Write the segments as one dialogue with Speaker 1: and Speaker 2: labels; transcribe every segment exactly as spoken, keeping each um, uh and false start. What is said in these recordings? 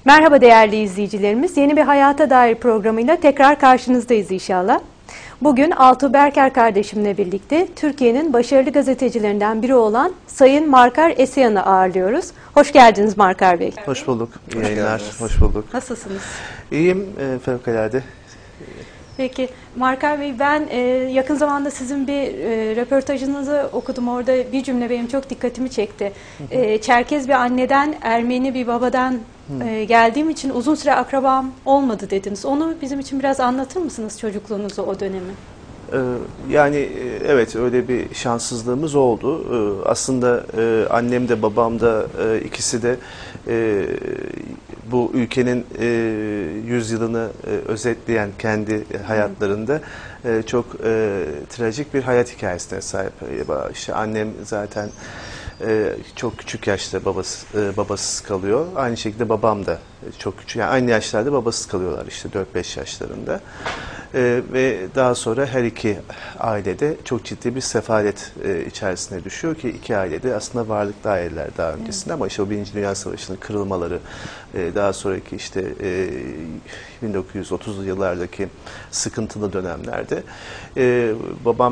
Speaker 1: Merhaba değerli izleyicilerimiz. Yeni bir hayata dair programıyla tekrar karşınızdayız inşallah. Bugün Altuğ Berker kardeşimle birlikte Türkiye'nin başarılı gazetecilerinden biri olan Sayın Markar Esyan'ı ağırlıyoruz. Hoş geldiniz Markar Bey.
Speaker 2: Hoş bulduk. İyi
Speaker 3: Hoş
Speaker 2: yayınlar.
Speaker 3: geldiniz.
Speaker 2: Hoş bulduk.
Speaker 1: Nasılsınız?
Speaker 2: İyiyim e, fevkalade.
Speaker 1: Peki Markar Bey, ben e, yakın zamanda sizin bir e, röportajınızı okudum. Orada bir cümle benim çok dikkatimi çekti. E, Çerkez bir anneden, Ermeni bir babadan e, geldiğim için uzun süre akrabam olmadı dediniz. Onu bizim için biraz anlatır mısınız, çocukluğunuzu, o dönemi?
Speaker 2: Ee, Yani e, evet, öyle bir şanssızlığımız oldu. Ee, Aslında e, annem de babam da e, ikisi de e, bu ülkenin e, yüzyılını e, özetleyen kendi hayatlarında e, çok e, trajik bir hayat hikayesine sahip. E, İşte annem zaten e, çok küçük yaşta babası, e, babasız kalıyor. Aynı şekilde babam da çok küçük. Yani aynı yaşlarda babasız kalıyorlar, işte dört beş yaşlarında. Ee, ve daha sonra her iki ailede çok ciddi bir sefalet e, içerisine düşüyor ki iki ailede aslında varlıklı aileler daha öncesinde, ama işte o Birinci Dünya Savaşı'nın kırılmaları, e, daha sonraki işte e, bin dokuz yüz otuzlu yıllardaki sıkıntılı dönemlerde e, babam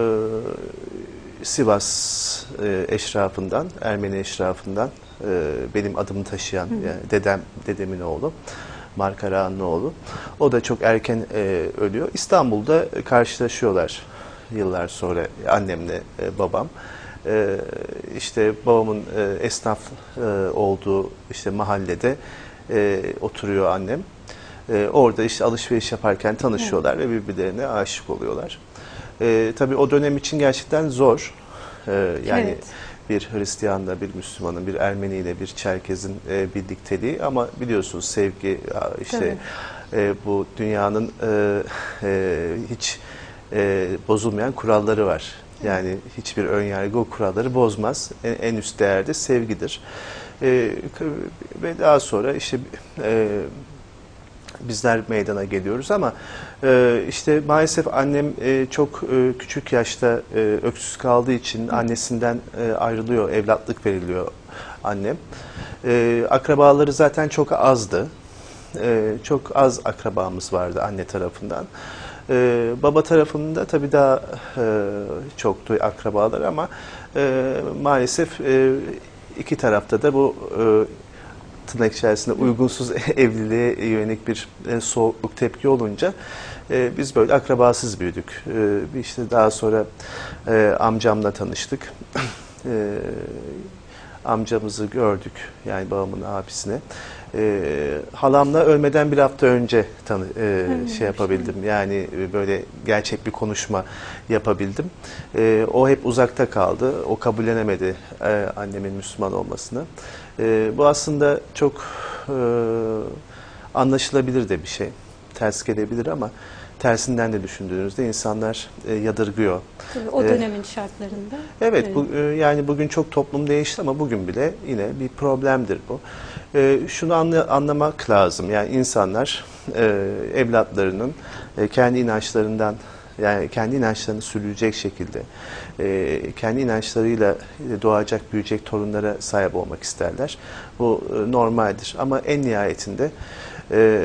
Speaker 2: e, Sivas e, eşrafından, Ermeni eşrafından e, benim adımı taşıyan, yani dedem, dedemin oğlu. Markar Ağa'nın oğlu. O da çok erken e, ölüyor. İstanbul'da karşılaşıyorlar yıllar sonra annemle e, babam. E, işte babamın e, esnaf e, olduğu işte mahallede e, oturuyor annem. E, orada işte alışveriş yaparken tanışıyorlar ve birbirlerine aşık oluyorlar. E, tabii o dönem için gerçekten zor. E, yani
Speaker 1: Evet.
Speaker 2: Bir Hristiyanla, bir Müslümanın, bir Ermeni ile bir Çerkez'in e, birlikteliği, ama biliyorsunuz sevgi işte e, bu dünyanın e, e, hiç e, bozulmayan kuralları var. Yani hiçbir önyargı o kuralları bozmaz. En, en üst değer de sevgidir. E, ve daha sonra işte e, bizler meydana geliyoruz, ama e, işte maalesef annem e, çok e, küçük yaşta e, öksüz kaldığı için annesinden e, ayrılıyor, evlatlık veriliyor annem. E, akrabaları zaten çok azdı. E, çok az akrabamız vardı anne tarafından. E, baba tarafında tabii daha e, çoktu akrabalar, ama e, maalesef e, iki tarafta da bu e, tırnak içerisinde uygunsuz evliliğe yönelik bir e, soğukluk, tepki olunca e, biz böyle akrabasız büyüdük. E, işte daha sonra e, amcamla tanıştık. E, amcamızı gördük, yani babamın abisine. E, halamla ölmeden bir hafta önce tanı, e, şey yapabildim. Yani böyle gerçek bir konuşma yapabildim. E, o hep uzakta kaldı. O kabullenemedi e, annemin Müslüman olmasını. E, bu aslında çok e, anlaşılabilir de bir şey. Ters gelebilir, ama tersinden de düşündüğünüzde insanlar e, yadırgıyor.
Speaker 1: Tabii, o dönemin e, şartlarında.
Speaker 2: Evet, bu, e, yani bugün çok toplum değişti, ama bugün bile yine bir problemdir bu. E, şunu anla, anlamak lazım. Yani insanlar e, evlatlarının e, kendi inançlarından, yani kendi inançlarını sürdürecek şekilde, e, kendi inançlarıyla doğacak, büyüyecek torunlara sahip olmak isterler. Bu e, normaldir. Ama en nihayetinde e,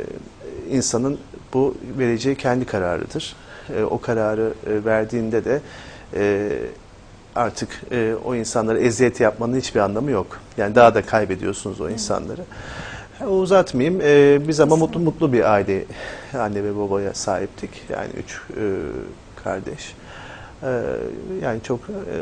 Speaker 2: insanın bu vereceği kendi kararıdır. E, o kararı e, verdiğinde de e, artık e, o insanlara eziyet yapmanın hiçbir anlamı yok. Yani daha da kaybediyorsunuz o insanları. E, uzatmayayım. E, biz ama mutlu mutlu bir aile, anne ve babaya sahiptik. Yani üç e, kardeş. E, yani çok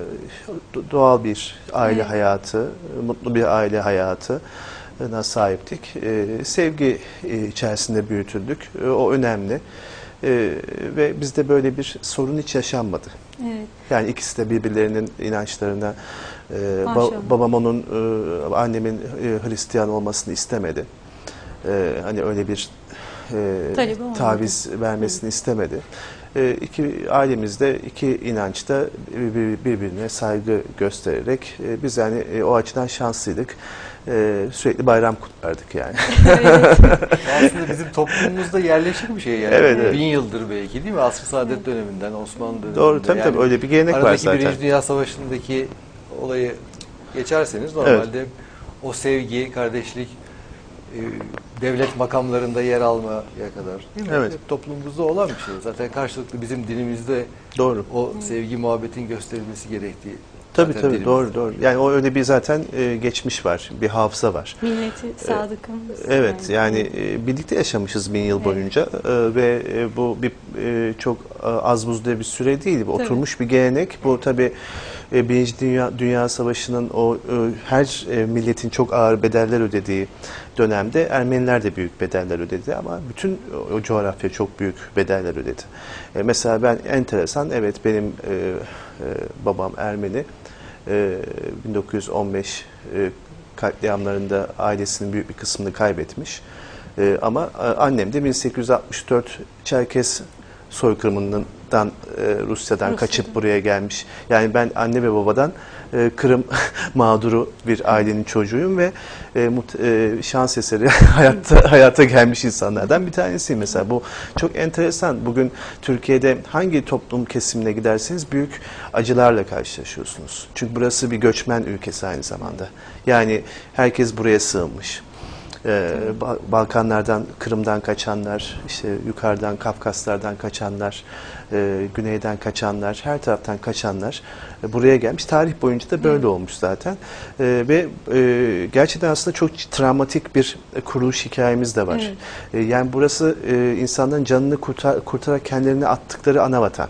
Speaker 2: e, doğal bir aile evet. hayatı, mutlu bir aile hayatı sahiptik. E, sevgi içerisinde büyütüldük. E, o önemli. E, ve bizde böyle bir sorun hiç yaşanmadı.
Speaker 1: Evet.
Speaker 2: Yani ikisi de birbirlerinin inançlarına, e, ba babam onun, e, annemin e, Hristiyan olmasını istemedi. E, hani öyle bir e, taviz vermesini Hı. istemedi. E, iki ailemizde iki inançta birbirine saygı göstererek e, biz yani e, o açıdan şanslıydık. Ee, sürekli bayram kutlardık yani.
Speaker 3: Evet. Aslında bizim toplumumuzda yerleşik bir şey yani.
Speaker 2: Evet, evet.
Speaker 3: Bin yıldır belki, değil mi? Asr-ı Saadet döneminden, Osmanlı döneminden.
Speaker 2: Doğru, tabii yani tabii öyle bir gelenek var zaten.
Speaker 3: Aradaki Birinci Dünya Savaşı'ndaki olayı geçerseniz normalde evet. o sevgi, kardeşlik devlet makamlarında yer almaya kadar, değil mi?
Speaker 2: Evet.
Speaker 3: Hep toplumumuzda olan bir şey. Zaten karşılıklı bizim dilimizde
Speaker 2: Doğru.
Speaker 3: o sevgi muhabbetin gösterilmesi gerektiği.
Speaker 2: Tabii
Speaker 3: zaten
Speaker 2: tabii
Speaker 3: dilimizde.
Speaker 2: doğru doğru. Yani o öyle bir zaten e, geçmiş var, bir hafıza var.
Speaker 1: Milleti sadıkımız.
Speaker 2: Evet yani e, birlikte yaşamışız bin yıl
Speaker 1: Evet.
Speaker 2: boyunca e, ve e, bu bir e, çok e, az buzda bir süre değil, bu
Speaker 1: Tabii.
Speaker 2: oturmuş bir gelenek. Bu tabii e, Birinci Dünya, Dünya Savaşı'nın o e, her e, milletin çok ağır bedeller ödediği dönemde Ermeniler de büyük bedeller ödedi ama bütün o, o coğrafya çok büyük bedeller ödedi. E, mesela ben enteresan, evet benim e, e, babam Ermeni. E, bin dokuz yüz on beş e, katliamlarında ailesinin büyük bir kısmını kaybetmiş. E, ama e, annem de bin sekiz yüz altmış dört Çerkes soykırımından e, Rusya'dan
Speaker 1: Rusya'dan.
Speaker 2: kaçıp buraya gelmiş. Yani ben anne ve babadan e, Kırım mağduru bir ailenin çocuğuyum ve e, mut, e, şans eseri hayatta hayata gelmiş insanlardan bir tanesiyim mesela. Bu çok enteresan. Bugün Türkiye'de hangi toplum kesimine giderseniz büyük acılarla karşılaşıyorsunuz. Çünkü burası bir göçmen ülkesi aynı zamanda. Yani herkes buraya sığınmış. Ee, Balkanlardan, Kırım'dan kaçanlar, işte yukarıdan Kafkaslardan kaçanlar, e, güneyden kaçanlar, her taraftan kaçanlar e, buraya gelmiş. Tarih boyunca da böyle olmuş zaten. E, ve e, gerçekten aslında çok travmatik bir e, kuruluş hikayemiz de var.
Speaker 1: Evet.
Speaker 2: E, yani burası e, insanların canını kurtar, kurtararak kendilerini attıkları anavatan.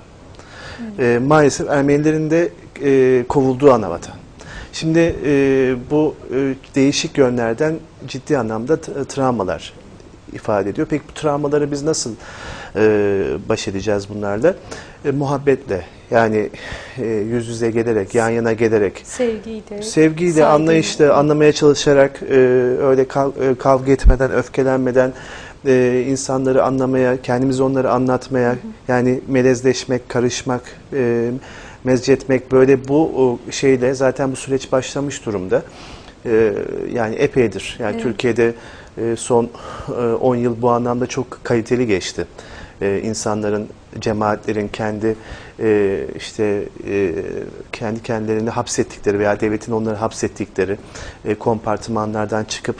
Speaker 2: E, maalesef Ermenilerin de e, kovulduğu anavatan. Şimdi e, bu e, değişik yönlerden ciddi anlamda travmalar ifade ediyor. Peki bu travmaları biz nasıl e, baş edeceğiz bunlarla? E, muhabbetle, yani e, yüz yüze gelerek, yan yana gelerek,
Speaker 1: Sevgiyle,
Speaker 2: sevgiyle,
Speaker 1: saygıyla.
Speaker 2: anlayışla, anlamaya çalışarak, e, öyle kav, e, kavga etmeden, öfkelenmeden, e, insanları anlamaya, kendimizi onları anlatmaya, hı hı. yani melezleşmek, karışmak, e, mezcetmek, böyle bu o şeyle zaten bu süreç başlamış durumda. Ee, yani epeydir. Yani
Speaker 1: evet.
Speaker 2: Türkiye'de e, son on yıl bu anlamda çok kaliteli geçti. Ee, insanların, cemaatlerin kendi e, işte e, kendi kendilerini hapsettikleri veya devletin onları hapsettikleri e, kompartımanlardan çıkıp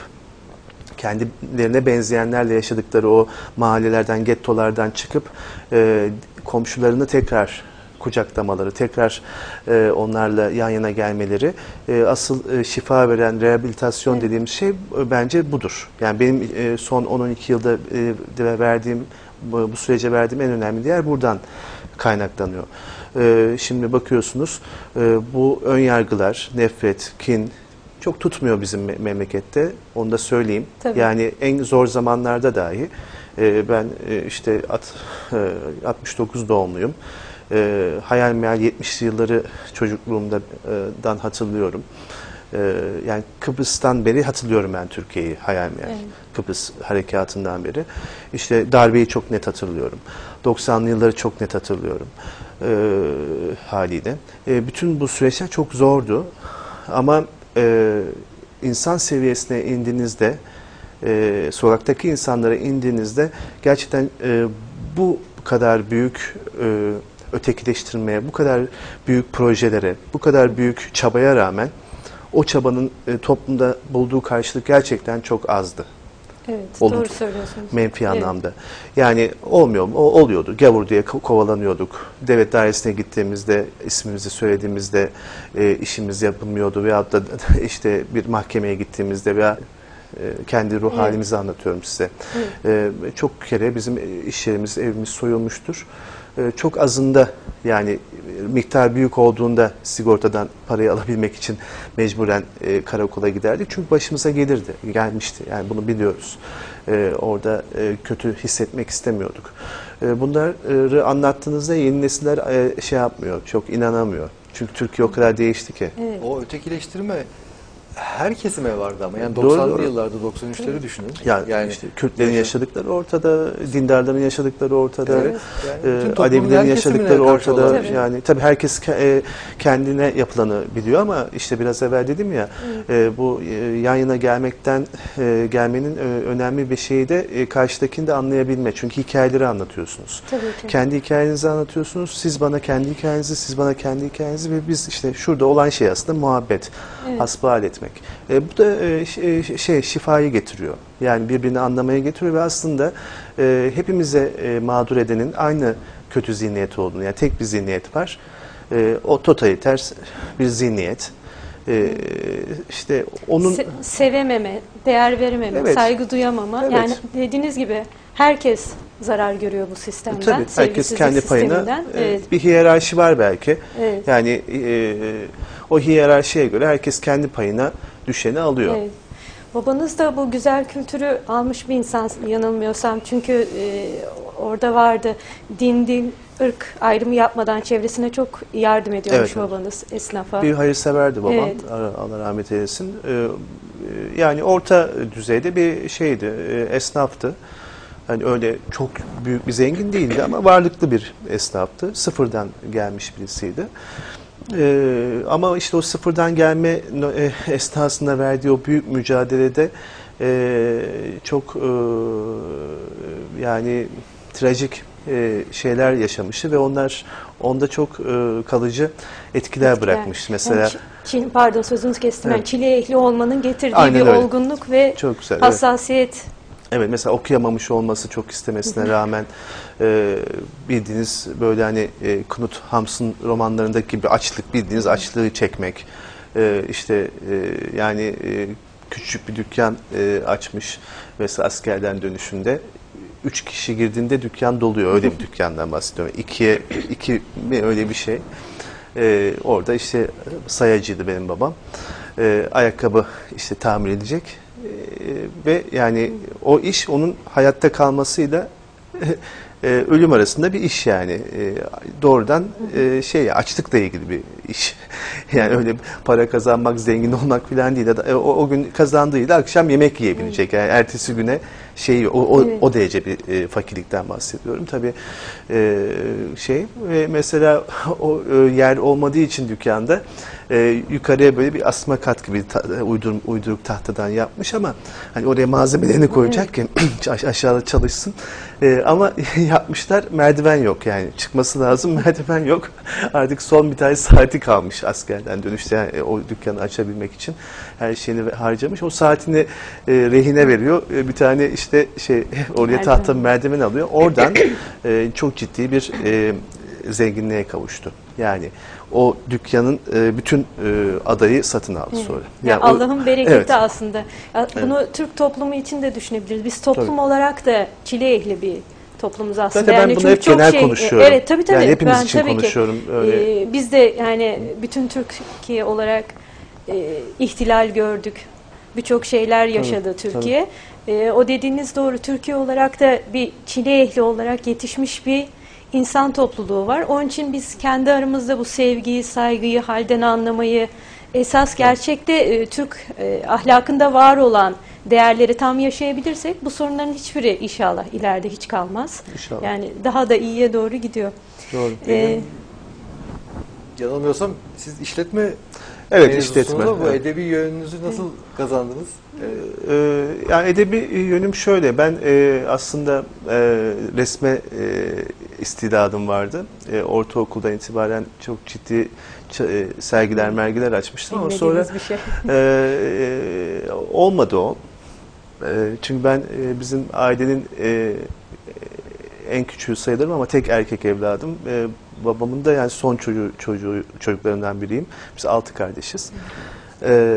Speaker 2: kendilerine benzeyenlerle yaşadıkları o mahallelerden, gettolardan çıkıp e, komşularını tekrar kucaklamaları, tekrar e, onlarla yan yana gelmeleri, e, asıl e, şifa veren rehabilitasyon evet. dediğimiz şey e, bence budur. Yani benim e, son on on iki yılda e, verdiğim, bu, bu sürece verdiğim en önemli değer buradan kaynaklanıyor. E, şimdi bakıyorsunuz e, bu ön yargılar, nefret, kin çok tutmuyor bizim me memlekette. Onu da söyleyeyim. Tabii. Yani en zor zamanlarda dahi e, ben e, işte at, e, altmış dokuz doğumluyum. E, hayal meyal yetmişli yılları çocukluğumdan hatırlıyorum. E, yani Kıbrıs'tan beri hatırlıyorum ben Türkiye'yi, hayal meyal. Evet. Kıbrıs harekatından beri. İşte darbeyi çok net hatırlıyorum. doksanlı yılları çok net hatırlıyorum e, haliyle. E, bütün bu süreçler çok zordu. Ama e, insan seviyesine indiğinizde, e, sokaktaki insanlara indiğinizde gerçekten e, bu kadar büyük e, ötekileştirmeye, bu kadar büyük projelere, bu kadar büyük çabaya rağmen o çabanın e, toplumda bulduğu karşılık gerçekten çok azdı.
Speaker 1: Evet,
Speaker 2: Olumlu,
Speaker 1: doğru söylüyorsunuz.
Speaker 2: menfi
Speaker 1: evet.
Speaker 2: anlamda. Yani olmuyor mu? O, oluyordu. Gavur diye kovalanıyorduk. Devlet dairesine gittiğimizde, ismimizi söylediğimizde e, işimiz yapılmıyordu. Veyahut da işte bir mahkemeye gittiğimizde veya e, kendi ruh evet. halimizi anlatıyorum size. Evet. E, çok kere bizim iş yerimiz, evimiz soyulmuştur. Çok azında, yani miktar büyük olduğunda sigortadan parayı alabilmek için mecburen e, karakola giderdik. Çünkü başımıza gelirdi, gelmişti. Yani bunu biliyoruz. E, orada e, kötü hissetmek istemiyorduk. E, bunları anlattığınızda yeni nesiller e, şey yapmıyor, çok inanamıyor. Çünkü Türkiye o kadar değişti ki.
Speaker 3: Evet. O ötekileştirme her kesime vardı ama yani doksanlı yıllarda doksan üçleri düşünün.
Speaker 2: Yani, yani işte Kürtlerin yaşa yaşadıkları ortada, dindarların yaşadıkları ortada,
Speaker 3: evet, yani
Speaker 2: e, Alevilerin yaşadıkları ortada.
Speaker 3: Tabii.
Speaker 2: Yani tabii herkes e, kendine yapılanı biliyor ama işte biraz evvel dedim ya e, bu e, yan yana gelmekten e, gelmenin e, önemli bir şeyi de e, karşıdakini de anlayabilme. Çünkü hikayeleri anlatıyorsunuz.
Speaker 1: Tabii ki.
Speaker 2: Kendi hikayenizi anlatıyorsunuz. Siz bana kendi hikayenizi, siz bana kendi hikayenizi ve biz işte şurada olan şey aslında muhabbet, evet. hasbihal etmek. etmek. E, bu da e, şey şifayı getiriyor. Yani birbirini anlamaya getiriyor ve aslında e, hepimize e, mağdur edenin aynı kötü zihniyet olduğunu, yani tek bir zihniyet var. E, o totaliter bir zihniyet. E, işte onun
Speaker 1: Se sevememe, değer verememe,
Speaker 2: evet.
Speaker 1: saygı duyamama.
Speaker 2: Evet.
Speaker 1: Yani dediğiniz gibi herkes zarar görüyor bu sistemden.
Speaker 2: Tabii herkes kendi payına. E,
Speaker 1: evet.
Speaker 2: Bir hiyerarşi var belki.
Speaker 1: Evet.
Speaker 2: Yani e, o hiyerarşiye göre herkes kendi payına düşeni alıyor.
Speaker 1: Evet. Babanız da bu güzel kültürü almış bir insan yanılmıyorsam. Çünkü e, orada vardı. Din, din, ırk ayrımı yapmadan çevresine çok yardım ediyormuş
Speaker 2: Evet,
Speaker 1: babanız esnafa.
Speaker 2: Bir hayırseverdi babam.
Speaker 1: Evet.
Speaker 2: Allah rahmet eylesin. Ee, yani orta düzeyde bir şeydi, e, esnaftı. Hani öyle çok büyük bir zengin değildi ama varlıklı bir esnaftı. Sıfırdan gelmiş birisiydi. Ee, ama işte o sıfırdan gelme e, esnasında verdiği o büyük mücadelede e, çok e, yani trajik e, şeyler yaşamıştı ve onlar onda çok e, kalıcı etkiler bırakmış. Mesela
Speaker 1: yani Çin, pardon sözünüzü kestim.
Speaker 2: Evet.
Speaker 1: Yani Çile ehli olmanın getirdiği
Speaker 2: Aynen
Speaker 1: bir
Speaker 2: öyle.
Speaker 1: olgunluk ve
Speaker 2: Çok güzel, evet.
Speaker 1: hassasiyet.
Speaker 2: Evet, mesela okuyamamış olması çok istemesine rağmen e, bildiğiniz böyle hani e, Knut Hamsun romanlarındaki gibi açlık, bildiğiniz açlığı çekmek. E, işte e, yani e, küçük bir dükkan e, açmış mesela askerden dönüşünde. Üç kişi girdiğinde dükkan doluyor. Öyle bir dükkandan bahsediyorum. İkiye, iki mi öyle bir şey. E, orada işte sayacıydı benim babam. E, ayakkabı işte tamir edecek. Ve yani o iş onun hayatta kalmasıyla e, ölüm arasında bir iş yani. E, doğrudan e, şey açlıkla ilgili bir iş. Yani öyle para kazanmak, zengin olmak falan değil. E, o, o gün kazandığıyla akşam yemek yiyebilecek. Yani ertesi güne şey o, o,
Speaker 1: Evet.
Speaker 2: o derece bir e, fakirlikten bahsediyorum. Tabii e, şey ve mesela o e, yer olmadığı için dükkanda e, yukarıya böyle bir asma kat gibi ta, uydur, uyduruk tahtadan yapmış ama hani oraya malzemelerini koyacak ki aşağıda çalışsın. E, ama yapmışlar, merdiven yok yani çıkması lazım, merdiven yok. Artık son bir tane saati kalmış askerden dönüşte yani o dükkanı açabilmek için her şeyini harcamış. O saatini e, rehine veriyor. E, bir tane işte şey oraya
Speaker 1: Merdiven.
Speaker 2: tahta merdiven alıyor. Oradan e, çok ciddi bir e, zenginliğe kavuştu. Yani o dükkanın e, bütün e, adayı satın aldı sonra.
Speaker 1: Yani
Speaker 2: Yani o-
Speaker 1: Allah'ın bereketi
Speaker 2: evet.
Speaker 1: aslında. Ya bunu Türk toplumu için de düşünebiliriz. Biz toplum
Speaker 2: Tabii.
Speaker 1: olarak da Çile ehli bir toplumuz aslında.
Speaker 2: Zaten ben
Speaker 1: yani
Speaker 2: bunu
Speaker 1: çünkü
Speaker 2: hep
Speaker 1: çok
Speaker 2: genel
Speaker 1: şey,
Speaker 2: konuşuyorum.
Speaker 1: Evet tabii tabii.
Speaker 2: Yani hepimiz
Speaker 1: ben,
Speaker 2: için
Speaker 1: tabii
Speaker 2: konuşuyorum.
Speaker 1: Ki,
Speaker 2: Öyle.
Speaker 1: e, biz de yani bütün Türkiye olarak e, ihtilal gördük. Birçok şeyler yaşadı
Speaker 2: Tabii,
Speaker 1: Türkiye. E, o dediğiniz doğru. Türkiye olarak da bir Çile ehli olarak yetişmiş bir insan topluluğu var. Onun için biz kendi aramızda bu sevgiyi, saygıyı, halden anlamayı, esas gerçekte e, Türk e, ahlakında var olan değerleri tam yaşayabilirsek bu sorunların hiçbiri inşallah ileride hiç kalmaz.
Speaker 2: İnşallah.
Speaker 1: Yani daha da iyiye doğru gidiyor.
Speaker 2: Doğru.
Speaker 1: Ee,
Speaker 3: Yanılmıyorsam siz işletme
Speaker 2: Evet,
Speaker 3: mevzusunda
Speaker 2: işletme.
Speaker 3: bu
Speaker 2: Evet.
Speaker 3: edebi yönünüzü nasıl kazandınız?
Speaker 2: Ee, yani edebi yönüm şöyle, ben e, aslında e, resme e, istidadım vardı. E, ortaokuldan itibaren çok ciddi ç- e, sergiler mergiler açmıştım ama sonra
Speaker 1: bilmediğiniz bir şey.
Speaker 2: e, e, olmadı o. E, çünkü ben e, bizim ailenin e, en küçüğü sayılırım ama tek erkek evladım. E, babamın da yani son çocuğu, çocuğu çocuklarından biriyim. Biz altı kardeşiz. E,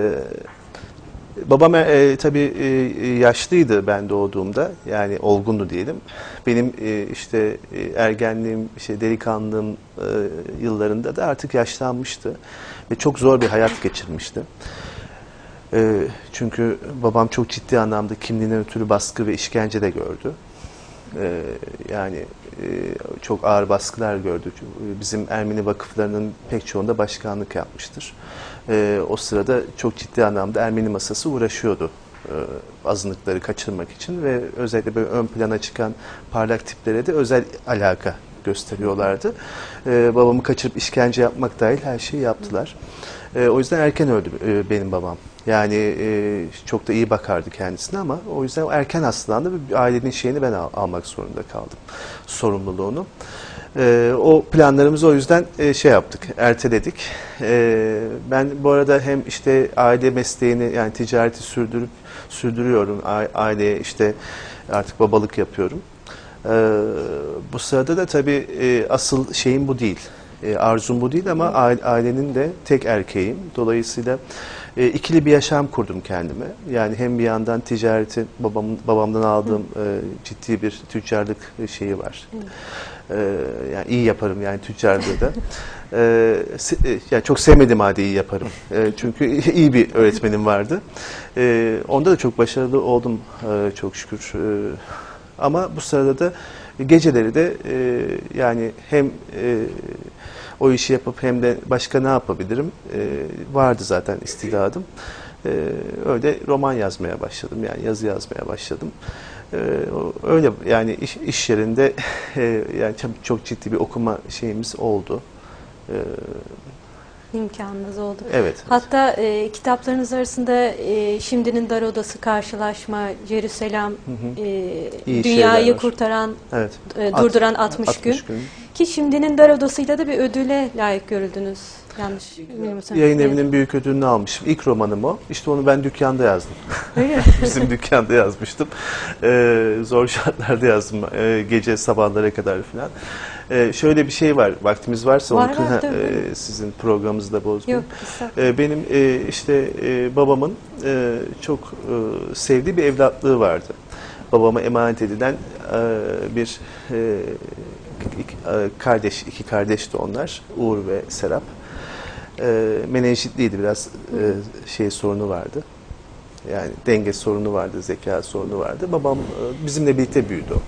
Speaker 2: babam e, tabii e, yaşlıydı ben doğduğumda. Yani olgundu diyelim. Benim e, işte e, ergenliğim, işte delikanlığım e, yıllarında da artık yaşlanmıştı. Ve çok zor bir hayat geçirmişti. E, çünkü babam çok ciddi anlamda kimliğinden ötürü baskı ve işkence de gördü. Ee, yani e, çok ağır baskılar gördük. Bizim Ermeni vakıflarının pek çoğunda başkanlık yapmıştır. Ee, o sırada çok ciddi anlamda Ermeni masası uğraşıyordu e, azınlıkları kaçırmak için ve özellikle böyle ön plana çıkan parlak tiplere de özel alaka gösteriyorlardı. Ee, babamı kaçırıp işkence yapmak dahil her şeyi yaptılar. E, o yüzden erken öldü e, benim babam. Yani e, çok da iyi bakardı kendisine ama o yüzden erken hastalandı ve ailenin şeyini ben al, almak zorunda kaldım. Sorumluluğunu. E, o planlarımızı o yüzden e, şey yaptık, erteledik. E, ben bu arada hem işte aile mesleğini yani ticareti sürdürüp sürdürüyorum. Aileye işte artık babalık yapıyorum. E, bu sırada da tabii e, asıl şeyim bu değil. E, arzum bu değil ama ailenin de tek erkeğim. Dolayısıyla e, ikili bir yaşam kurdum kendime. Yani hem bir yandan ticareti babam, babamdan aldığım e, ciddi bir tüccarlık şeyi var. E, yani iyi yaparım yani tüccarlığı da. E, yani çok sevmedim halde iyi yaparım. E, çünkü iyi bir öğretmenim vardı. E, onda da çok başarılı oldum e, çok şükür. E, ama bu sırada da geceleri de e, yani hem e, o işi yapıp hem de başka ne yapabilirim e, vardı zaten istidadım. E, öyle roman yazmaya başladım yani yazı yazmaya başladım. E, öyle yani iş, iş yerinde e, yani çok, çok ciddi bir okuma şeyimiz oldu. E,
Speaker 1: İmkanınız oldu.
Speaker 2: Evet.
Speaker 1: Hatta e, kitaplarınız arasında e, Şimdinin Dar Odası, Karşılaşma, Jerusalem,
Speaker 2: hı hı.
Speaker 1: E, Dünyayı Kurtaran,
Speaker 2: evet.
Speaker 1: e, Durduran
Speaker 2: At,
Speaker 1: altmış,
Speaker 2: altmış
Speaker 1: gün.
Speaker 2: gün.
Speaker 1: Ki Şimdinin Dar Odası'yla da bir ödüle layık görüldünüz. Yanlış bilmiyorsam.
Speaker 2: Yayın evinin büyük ödülünü almışım. İlk romanım o. İşte onu ben dükkanda yazdım.
Speaker 1: Öyle mi?
Speaker 2: Bizim dükkanda yazmıştım. Ee, zor şartlarda yazdım. Ee, gece sabahlara kadar falan. Ee, şöyle bir şey var. Vaktimiz varsa
Speaker 1: var,
Speaker 2: onu
Speaker 1: var,
Speaker 2: e, sizin programınızı da bozmayayım.
Speaker 1: Yok,
Speaker 2: Ee, benim e, işte e, babamın e, çok e, sevdiği bir evlatlığı vardı. Babama emanet edilen e, bir e, iki, e, kardeş, iki kardeşti onlar. Uğur ve Serap. E, menenjitliydi biraz e, şey sorunu vardı. Yani denge sorunu vardı, zeka sorunu vardı. Babam e, bizimle birlikte büyüdü o.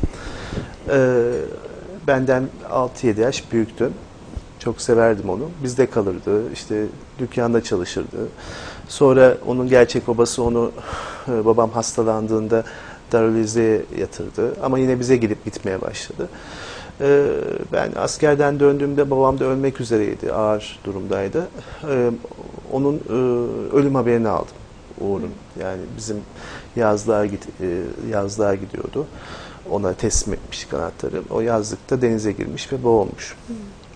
Speaker 2: E, benden altı yedi yaş büyüktü. Çok severdim onu. Bizde kalırdı. İşte dükkanda çalışırdı. Sonra onun gerçek babası onu e, babam hastalandığında Darülizeye yatırdı. Ama yine bize gidip gitmeye başladı. E, ben askerden döndüğümde babam da ölmek üzereydi. Ağır durumdaydı. E, onun e, ölüm haberini aldım. Uğur'un. Yani bizim yazlığa, git, e, yazlığa gidiyordu. Ona teslim etmiş kanatları. O yazlıkta denize girmiş ve boğulmuş. Hmm.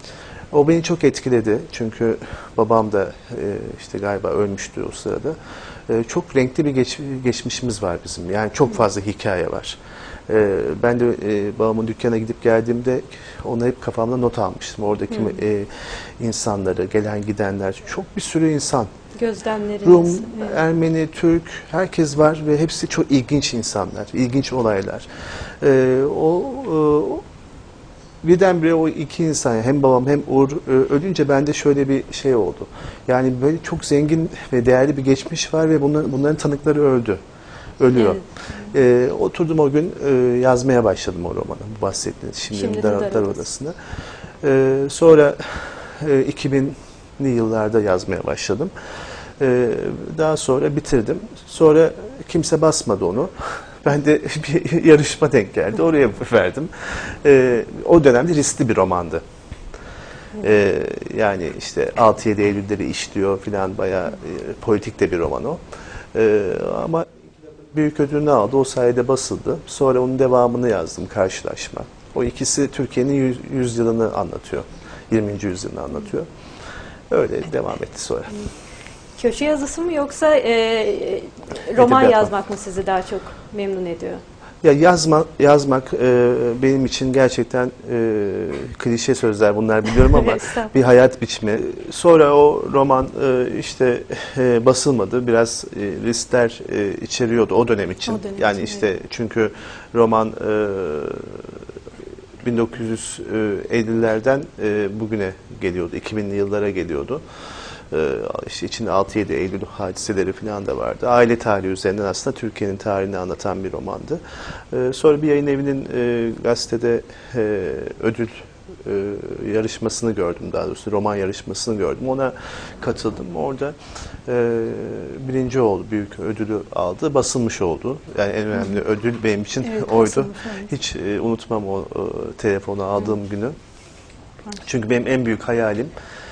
Speaker 2: O beni çok etkiledi. Çünkü babam da e, işte galiba ölmüştü o sırada. E, çok renkli bir geç, geçmişimiz var bizim. Yani çok fazla hikaye var. E, ben de e, babamın dükkana gidip geldiğimde onu hep kafamda not almıştım. Oradaki hmm. e, insanları, gelen gidenler, çok bir sürü insan.
Speaker 1: Gözlemleriniz.
Speaker 2: Rum,
Speaker 1: evet.
Speaker 2: Ermeni, Türk, herkes var ve hepsi çok ilginç insanlar, ilginç olaylar. Ee, o, o birdenbire o iki insan, hem babam hem Uğur ölünce bende şöyle bir şey oldu. Yani böyle çok zengin ve değerli bir geçmiş var ve bunların, bunların tanıkları öldü. Ölüyor. Evet. Ee, oturdum o gün e, yazmaya başladım o romanı. Bu bahsettiğiniz Şimdi, Şimdi Dar, Dar, Dar Odası'nda. Ee, sonra e, iki binli yıllarda yazmaya başladım. Ee, daha sonra bitirdim. Sonra kimse basmadı onu. Ben de bir yarışma denk geldi. Oraya verdim. Ee, o dönemde riskli bir romandı. Ee, yani işte altı yedi Eylül'leri işliyor filan, bayağı e, politik de bir roman o. Ee, ama büyük ödülünü aldı. O sayede basıldı. Sonra onun devamını yazdım, Karşılaşma. O ikisi Türkiye'nin yüzyılını anlatıyor. yirminci yüzyılını anlatıyor. Öyle devam etti sonra.
Speaker 1: Köşe yazısı mı yoksa e, roman yazmak mı sizi daha çok memnun ediyor?
Speaker 2: Ya yazma, yazmak e, benim için gerçekten e, klişe sözler bunlar biliyorum ama bir hayat biçimi. Sonra o roman e, işte e, basılmadı. Biraz e, riskler e, içeriyordu o dönem için. O dönem yani için, işte evet. Çünkü roman e, bin dokuz yüz ellilerden e, bugüne geliyordu. iki binli yıllara geliyordu. İşte içinde altı yedi Eylül hadiseleri falan da vardı. Aile tarihi üzerinden aslında Türkiye'nin tarihini anlatan bir romandı. Sonra bir yayın evinin gazetede ödül yarışmasını gördüm, daha doğrusu roman yarışmasını gördüm. Ona katıldım. Orada birinci oldu, büyük ödülü aldı, basılmış oldu. Yani en önemli Hı. ödül benim için evet, oydu. Hiç unutmam o telefonu aldığım Hı. günü. Çünkü benim en büyük hayalim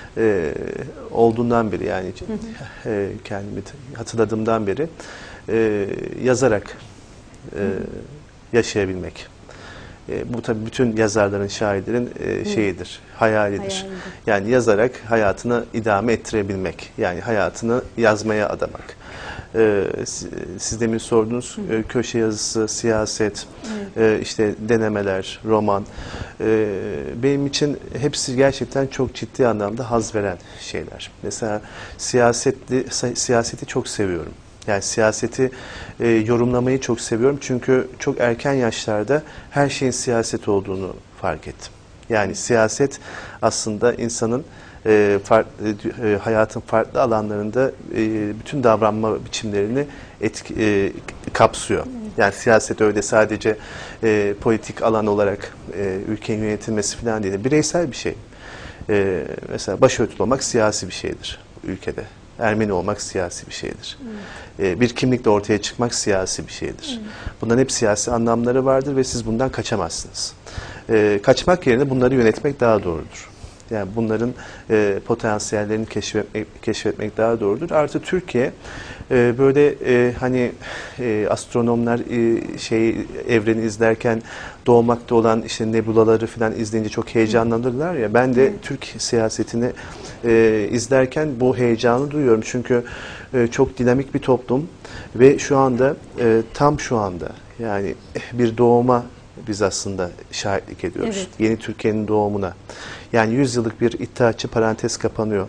Speaker 2: e, olduğundan beri, yani e, kendimi hatırladığımdan beri e, yazarak e, yaşayabilmek. E, bu tabii bütün yazarların, şairlerin e, şeyidir, hayalidir.
Speaker 1: Hayalidir.
Speaker 2: Yani yazarak hayatını idame ettirebilmek. Yani hayatını yazmaya adamak. Ee, siz demin sorduğunuz e, köşe yazısı, siyaset, evet. e, işte denemeler, roman. E, benim için hepsi gerçekten çok ciddi anlamda haz veren şeyler. Mesela siyasetli, siyaseti çok seviyorum. Yani siyaseti e, yorumlamayı çok seviyorum. Çünkü çok erken yaşlarda her şeyin siyaset olduğunu fark ettim. Yani siyaset aslında insanın E, farklı, e, hayatın farklı alanlarında e, bütün davranma biçimlerini etki, e, kapsıyor. Yani siyaset öyle sadece e, politik alan olarak e, ülkenin yönetilmesi falan değil. Bireysel bir şey. E, mesela başörtülü olmak siyasi bir şeydir ülkede. Ermeni olmak siyasi bir şeydir. E, bir kimlikle ortaya çıkmak siyasi bir şeydir. Bunların hep siyasi anlamları vardır ve siz bundan kaçamazsınız. E, kaçmak yerine bunları yönetmek daha doğrudur. Yani bunların e, potansiyellerini keşfetmek, keşfetmek daha doğrudur. Artı Türkiye e, böyle e, hani e, astronomlar e, şey evreni izlerken doğmakta olan işte nebulaları falan izleyince çok heyecanlanırlar ya. Ben de Türk siyasetini e, izlerken bu heyecanı duyuyorum. Çünkü e, çok dinamik bir toplum ve şu anda e, tam şu anda yani bir doğuma biz aslında şahitlik ediyoruz. Evet. Yeni Türkiye'nin doğumuna. Yani yüz yıllık bir iddiaçı parantez kapanıyor.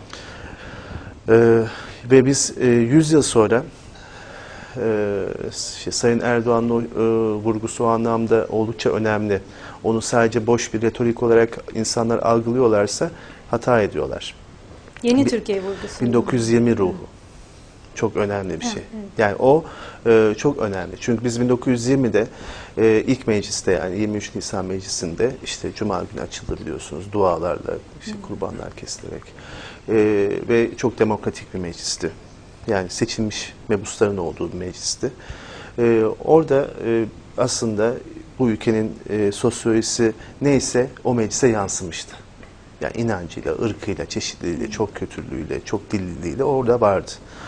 Speaker 2: Ee, ve biz e, yüz yıl sonra e, şey, Sayın Erdoğan'ın e, vurgusu o anlamda oldukça önemli. Onu sadece boş bir retorik olarak insanlar algılıyorlarsa hata ediyorlar.
Speaker 1: Yeni Türkiye vurgusu.
Speaker 2: bin dokuz yüz yirmi ruhu. Çok önemli bir şey. Evet, evet. Yani o e, çok önemli. Çünkü biz bin dokuz yüz yirmide e, ilk mecliste, yani yirmi üç Nisan meclisinde işte Cuma günü açıldı biliyorsunuz, dualarla, işte kurbanlar kesilerek e, ve çok demokratik bir meclisti. Yani seçilmiş mebusların olduğu bir meclisti. E, orada e, aslında bu ülkenin e, sosyolojisi neyse o meclise yansımıştı. Yani inancıyla, ırkıyla, çeşitliliğiyle, çok kötülüğüyle, çok dilliliğiyle orada vardı.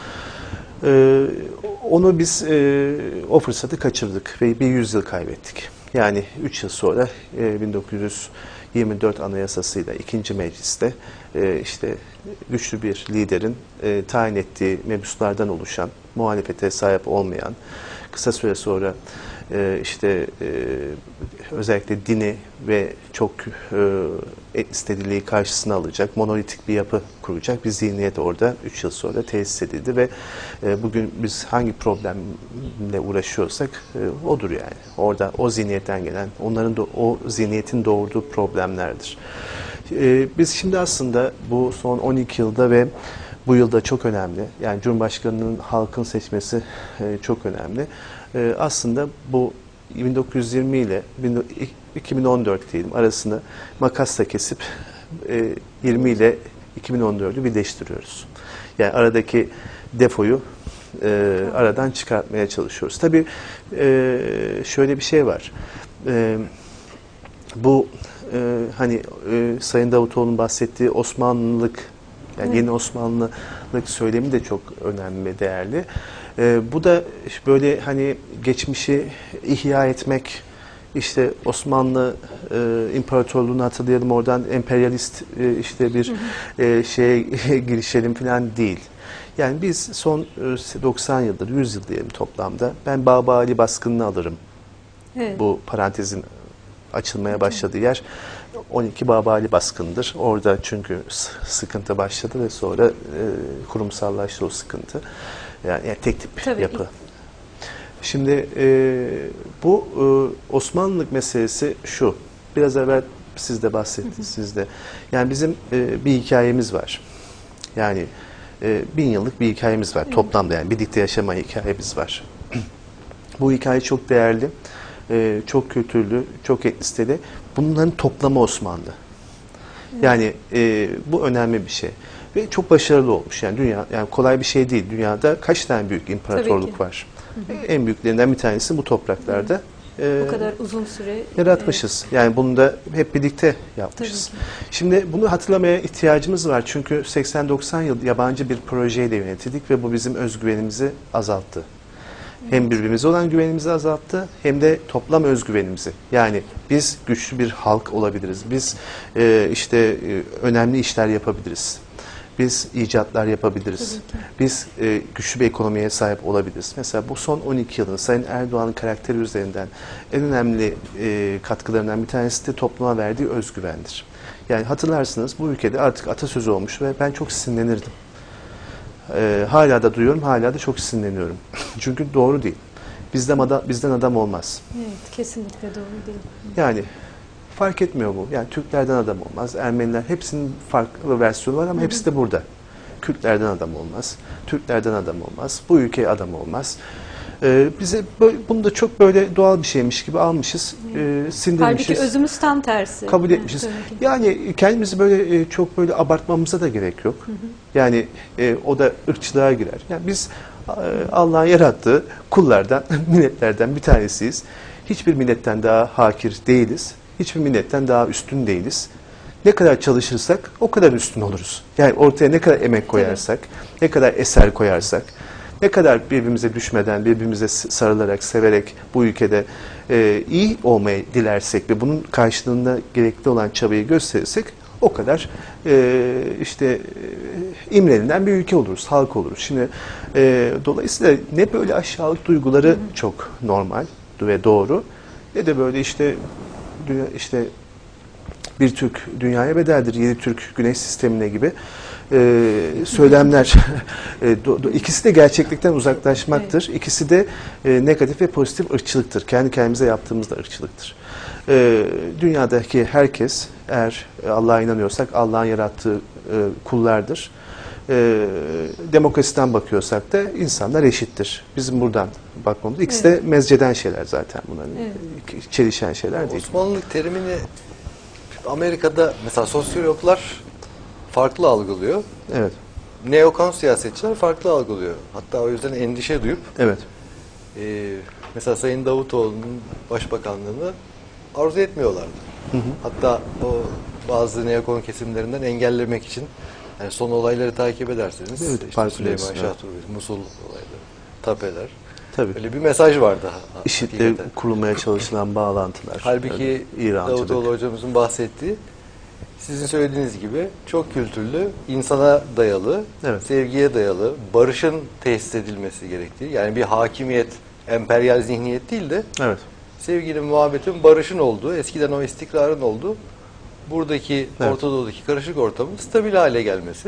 Speaker 2: Ee, onu biz e, o fırsatı kaçırdık ve bir yüzyıl kaybettik. Yani üç yıl sonra e, bin dokuz yüz yirmi dört Anayasası'yla ikinci mecliste e, işte güçlü bir liderin e, tayin ettiği mebuslardan oluşan, muhalefete sahip olmayan, kısa süre sonra e, işte e, özellikle dini ve çok e, istediliği karşısına alacak, monolitik bir yapı kuracak bir zihniyet orada üç yıl sonra tesis edildi ve e, bugün biz hangi problemle uğraşıyorsak e, odur yani. Orada o zihniyetten gelen, onların da o zihniyetin doğurduğu problemlerdir. E, biz şimdi aslında bu son on iki yılda ve bu yılda çok önemli. Yani Cumhurbaşkanı'nın halkın seçmesi e, çok önemli. E, aslında bu bin dokuz yüz yirmi ile iki bin on dört diyelim arasında makasla kesip e, yirmi ile iki bin on dördü birleştiriyoruz. Yani aradaki defoyu e, aradan çıkartmaya çalışıyoruz. Tabii e, şöyle bir şey var. E, bu e, hani e, Sayın Davutoğlu'nun bahsettiği Osmanlılık, yani evet. Yeni Osmanlılık söylemi de çok önemli ve değerli. Ee, bu da böyle hani geçmişi ihya etmek, işte Osmanlı e, İmparatorluğu'nu hatırlayalım, oradan emperyalist e, işte bir e, şeye girişelim falan değil. Yani biz son e, doksan yıldır, yüz yıl diyelim toplamda, ben Babali baskınını alırım. Evet. Bu parantezin açılmaya başladığı yer on iki Babali baskındır. Orada çünkü sıkıntı başladı ve sonra e, kurumsallaştı o sıkıntı. Yani, yani tek tip Tabii yapı. Ki. Şimdi e, bu e, Osmanlılık meselesi şu. Biraz evvel siz de bahsettiniz, siz de. Yani bizim e, bir hikayemiz var. Yani e, bin yıllık bir hikayemiz var. Hı. Toplamda yani birlikte yaşama hikayemiz var. Bu hikaye çok değerli, e, çok kültürlü, çok etnisiteli. Bunların toplamı Osmanlı. Yani e, bu önemli bir şey. Ve çok başarılı olmuş. Yani dünya, yani kolay bir şey değil. Dünyada kaç tane büyük imparatorluk var? Hı hı. En büyüklerinden bir tanesi bu topraklarda e,
Speaker 1: Bu kadar uzun süre
Speaker 2: yaratmışız. Yani bunu da hep birlikte yapmışız. Şimdi bunu hatırlamaya ihtiyacımız var. Çünkü seksen doksan yıl yabancı bir projeyle yönetildik ve bu bizim özgüvenimizi azalttı. Hem birbirimize olan güvenimizi azalttı, hem de toplam özgüvenimizi. Yani biz güçlü bir halk olabiliriz. Biz e, işte e, önemli işler yapabiliriz. Biz icatlar yapabiliriz. Biz e, güçlü bir ekonomiye sahip olabiliriz. Mesela bu son on iki yılın Sayın Erdoğan'ın karakteri üzerinden en önemli e, katkılarından bir tanesi de topluma verdiği özgüvendir. Yani hatırlarsınız, bu ülkede artık atasözü olmuş ve ben çok sinirlenirdim. E, hala da duyuyorum, hala da çok sinirleniyorum. Çünkü doğru değil. Bizden adam, bizden adam olmaz.
Speaker 1: Evet, kesinlikle doğru değil.
Speaker 2: Yani fark etmiyor bu. Yani Türklerden adam olmaz. Ermeniler, hepsinin farklı versiyonu var ama hepsi de burada. Kürtlerden adam olmaz. Türklerden adam olmaz. Bu ülkeye adam olmaz. Ee, bize böyle, bunu da çok böyle doğal bir şeymiş gibi almışız. E, sindirmişiz.
Speaker 1: Halbuki özümüz tam tersi.
Speaker 2: Kabul etmişiz.
Speaker 1: Evet,
Speaker 2: yani kendimizi böyle e, çok böyle abartmamıza da gerek yok. Hı hı. Yani e, o da ırkçılığa girer. Yani biz e, Allah'ın yarattığı kullardan, milletlerden bir tanesiyiz. Hiçbir milletten daha hakir değiliz. Hiçbir milletten daha üstün değiliz. Ne kadar çalışırsak o kadar üstün oluruz. Yani ortaya ne kadar emek koyarsak, evet, ne kadar eser koyarsak, ne kadar birbirimize düşmeden, birbirimize sarılarak, severek bu ülkede e, iyi olmayı dilersek ve bunun karşılığında gerekli olan çabayı gösterirsek o kadar e, işte e, imrenilen bir ülke oluruz, halk oluruz. Şimdi e, dolayısıyla ne böyle aşağılık duyguları, hı hı, çok normal ve doğru, ne de böyle işte işte bir Türk dünyaya bedeldir, yedi Türk güneş sistemine gibi e, söylemler. e, do, do, ikisi de gerçeklikten uzaklaşmaktır. Evet. İkisi de e, negatif ve pozitif ırkçılıktır. Kendi kendimize yaptığımız da ırkçılıktır. E, dünyadaki herkes, eğer Allah'a inanıyorsak, Allah'ın yarattığı e, kullardır. E, demokrasiden bakıyorsak da insanlar eşittir. Bizim buradan bakmamız. İkisi, evet, de mezceden şeyler zaten bunların. Evet. Çelişen şeyler değil.
Speaker 3: Osmanlılık terimini Amerika'da mesela sosyologlar farklı algılıyor.
Speaker 2: Evet.
Speaker 3: Neokon siyasetçiler farklı algılıyor. Hatta o yüzden endişe duyup,
Speaker 2: evet,
Speaker 3: e, mesela Sayın Davutoğlu'nun başbakanlığını arzu etmiyorlardı. Hı hı. Hatta o bazı neokon kesimlerinden engellemek için, yani son olayları takip ederseniz,
Speaker 2: evet,
Speaker 3: işte Süleyman Şah Turgul, Musul olayları, tapeler.
Speaker 2: Tabii.
Speaker 3: Öyle bir mesaj vardı.
Speaker 2: IŞİD'le kurulmaya çalışılan bağlantılar.
Speaker 3: Halbuki Davutoğlu hocamızın bahsettiği, sizin söylediğiniz gibi çok kültürlü, insana dayalı, evet, sevgiye dayalı, barışın tesis edilmesi gerektiği, yani bir hakimiyet, emperyal zihniyet değil de, evet, sevginin, muhabbetin, barışın olduğu, eskiden o istikrarın olduğu, buradaki, evet, Orta Doğu'daki karışık ortamın stabil hale gelmesi,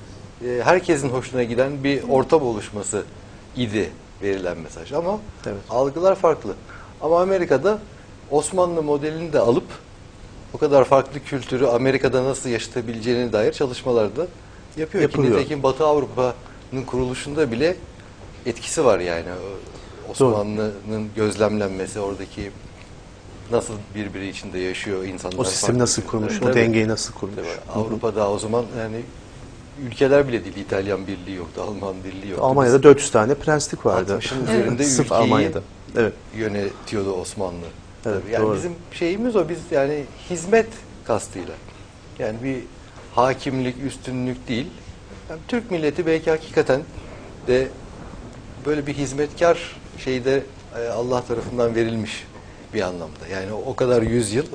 Speaker 3: herkesin hoşuna giden bir ortam oluşması idi verilen mesaj. Ama evet, algılar farklı. Ama Amerika'da Osmanlı modelini de alıp o kadar farklı kültürü Amerika'da nasıl yaşatabileceğine dair çalışmalar da yapıyor. Yapılıyor. Nitekim Batı Avrupa'nın kuruluşunda bile etkisi var yani. Osmanlı'nın gözlemlenmesi, oradaki nasıl birbiri içinde yaşıyor insanlar.
Speaker 2: O sistemi nasıl kurmuş, o dengeyi nasıl kurmuş.
Speaker 3: Avrupa'da o zaman yani ülkeler bile değil. İtalyan birliği yoktu, Alman birliği yoktu.
Speaker 2: Almanya'da dört yüz tane prenslik vardı.
Speaker 3: altmışın üzerinde
Speaker 2: evet,
Speaker 3: ülkeyi
Speaker 2: Almanya'da, evet,
Speaker 3: yönetiyordu Osmanlı.
Speaker 2: Evet,
Speaker 3: yani
Speaker 2: doğru.
Speaker 3: Bizim şeyimiz o, biz yani hizmet kastıyla. Yani bir hakimlik, üstünlük değil. Yani Türk milleti belki hakikaten de böyle bir hizmetkar şeyde Allah tarafından verilmiş bir anlamda. Yani o kadar yüzyıl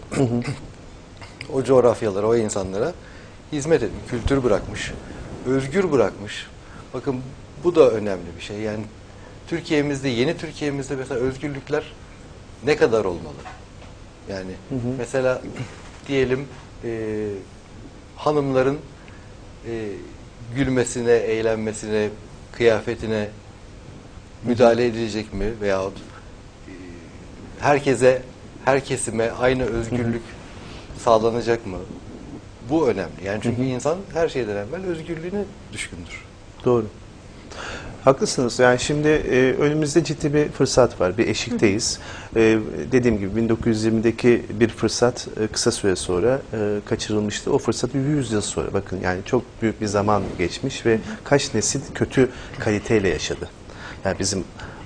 Speaker 3: o coğrafyalara, o insanlara hizmet etmiş, kültür bırakmış, özgür bırakmış. Bakın bu da önemli bir şey. Yani Türkiye'mizde, yeni Türkiye'mizde mesela özgürlükler ne kadar olmalı? Yani hı hı, mesela diyelim e, hanımların e, gülmesine, eğlenmesine, kıyafetine müdahale edilecek mi? Veyahut e, herkese, her kesime aynı özgürlük hı hı, sağlanacak mı? Bu önemli. Yani çünkü hı hı, insan her şeyden evvel özgürlüğüne düşkündür.
Speaker 2: Doğru. Haklısınız. Yani şimdi e, önümüzde ciddi bir fırsat var. Bir eşikteyiz. E, dediğim gibi bin dokuz yüz yirmideki bir fırsat e, kısa süre sonra e, kaçırılmıştı. O fırsatı yüz yıl sonra. Bakın yani çok büyük bir zaman geçmiş ve kaç nesil kötü kaliteyle yaşadı. Yani bizim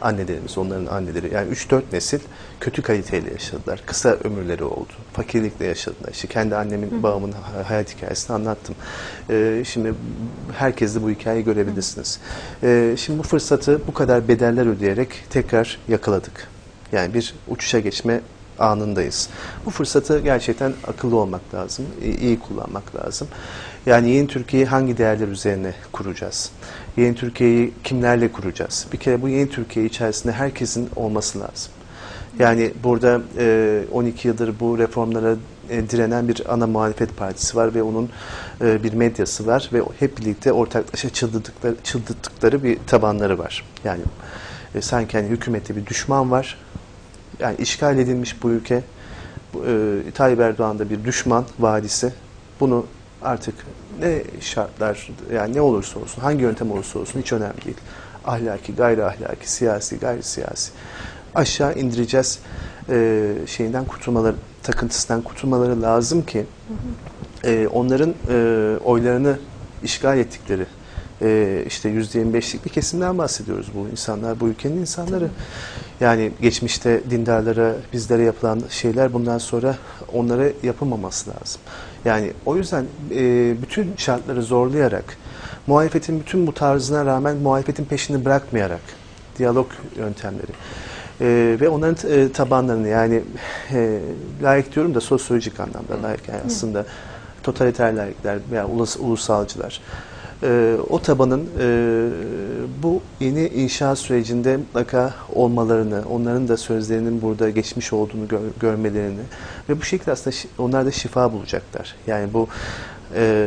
Speaker 2: annelerimiz, onların anneleri. Yani üç dört nesil kötü kaliteyle yaşadılar. Kısa ömürleri oldu. Fakirlikle yaşadılar. İşte kendi annemin, Hı. babamın hayat hikayesini anlattım. Ee, şimdi herkes de bu hikayeyi görebilirsiniz. Ee, şimdi bu fırsatı bu kadar bedeller ödeyerek tekrar yakaladık. Yani bir uçuşa geçme anındayız. Bu fırsatı gerçekten akıllı olmak lazım, iyi kullanmak lazım. Yani yeni Türkiye'yi hangi değerler üzerine kuracağız? Yeni Türkiye'yi kimlerle kuracağız? Bir kere bu yeni Türkiye içerisinde herkesin olması lazım. Yani burada on iki yıldır bu reformlara direnen bir ana muhalefet partisi var ve onun bir medyası var ve hep birlikte ortaklaşa çıldırdıkları, çıldırttıkları bir tabanları var. Yani sanki hani hükümette bir düşman var. Yani işgal edilmiş bu ülke, e, Tayyip Erdoğan da bir düşman vadisi. Bunu artık ne şartlar, yani ne olursa olsun, hangi yöntem olursa olsun hiç önemli değil. Ahlaki, gayri ahlaki, siyasi, gayri siyasi. Aşağı indireceğiz e, şeyinden kurtulmaları, takıntısından kurtulmaları lazım ki e, onların e, oylarını işgal ettikleri e, işte yüzde yirmi beşlik bir kesimden bahsediyoruz. Bu insanlar, bu ülkenin insanları. Yani geçmişte dindarlara, bizlere yapılan şeyler bundan sonra onlara yapılmaması lazım. Yani o yüzden e, bütün şartları zorlayarak, muhalefetin bütün bu tarzına rağmen muhalefetin peşini bırakmayarak, diyalog yöntemleri e, ve onların e, tabanlarını, yani e, layık diyorum da sosyolojik anlamda layık, yani aslında totaliter layıklar veya ulus, ulusalcılar, Ee, o tabanın e, bu yeni inşaat sürecinde mutlaka olmalarını, onların da sözlerinin burada geçmiş olduğunu gör, görmelerini ve bu şekilde aslında onlar da şifa bulacaklar. Yani bu e,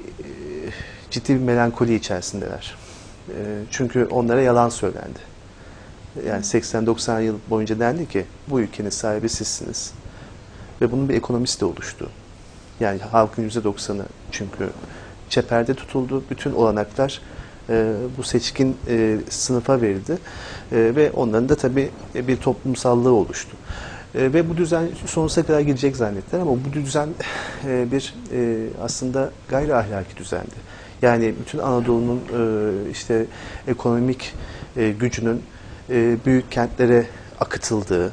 Speaker 2: ciddi bir melankoli içerisindeler. E, çünkü onlara yalan söylendi. Yani seksen doksan yıl boyunca dendi ki bu ülkenin sahibi sizsiniz. Ve bunun bir ekonomisi de oluştu. Yani halkın yüzde doksanı çünkü çeperde tutuldu. Bütün olanaklar e, bu seçkin e, sınıfa verildi. E, ve onların da tabii bir toplumsallığı oluştu. E, ve bu düzen sonsuza kadar gidecek zannettiler ama bu düzen e, bir e, aslında gayri ahlaki düzendi. Yani bütün Anadolu'nun e, işte ekonomik e, gücünün e, büyük kentlere akıtıldığı,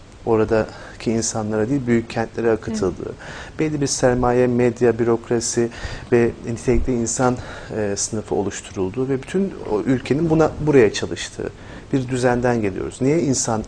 Speaker 2: oradaki insanlara değil büyük kentlere akıtıldığı, evet. belli bir sermaye, medya, bürokrasi ve nitelikli insan e, sınıfı oluşturulduğu ve bütün o ülkenin buna buraya çalıştığı bir düzenden geliyoruz. Niye insan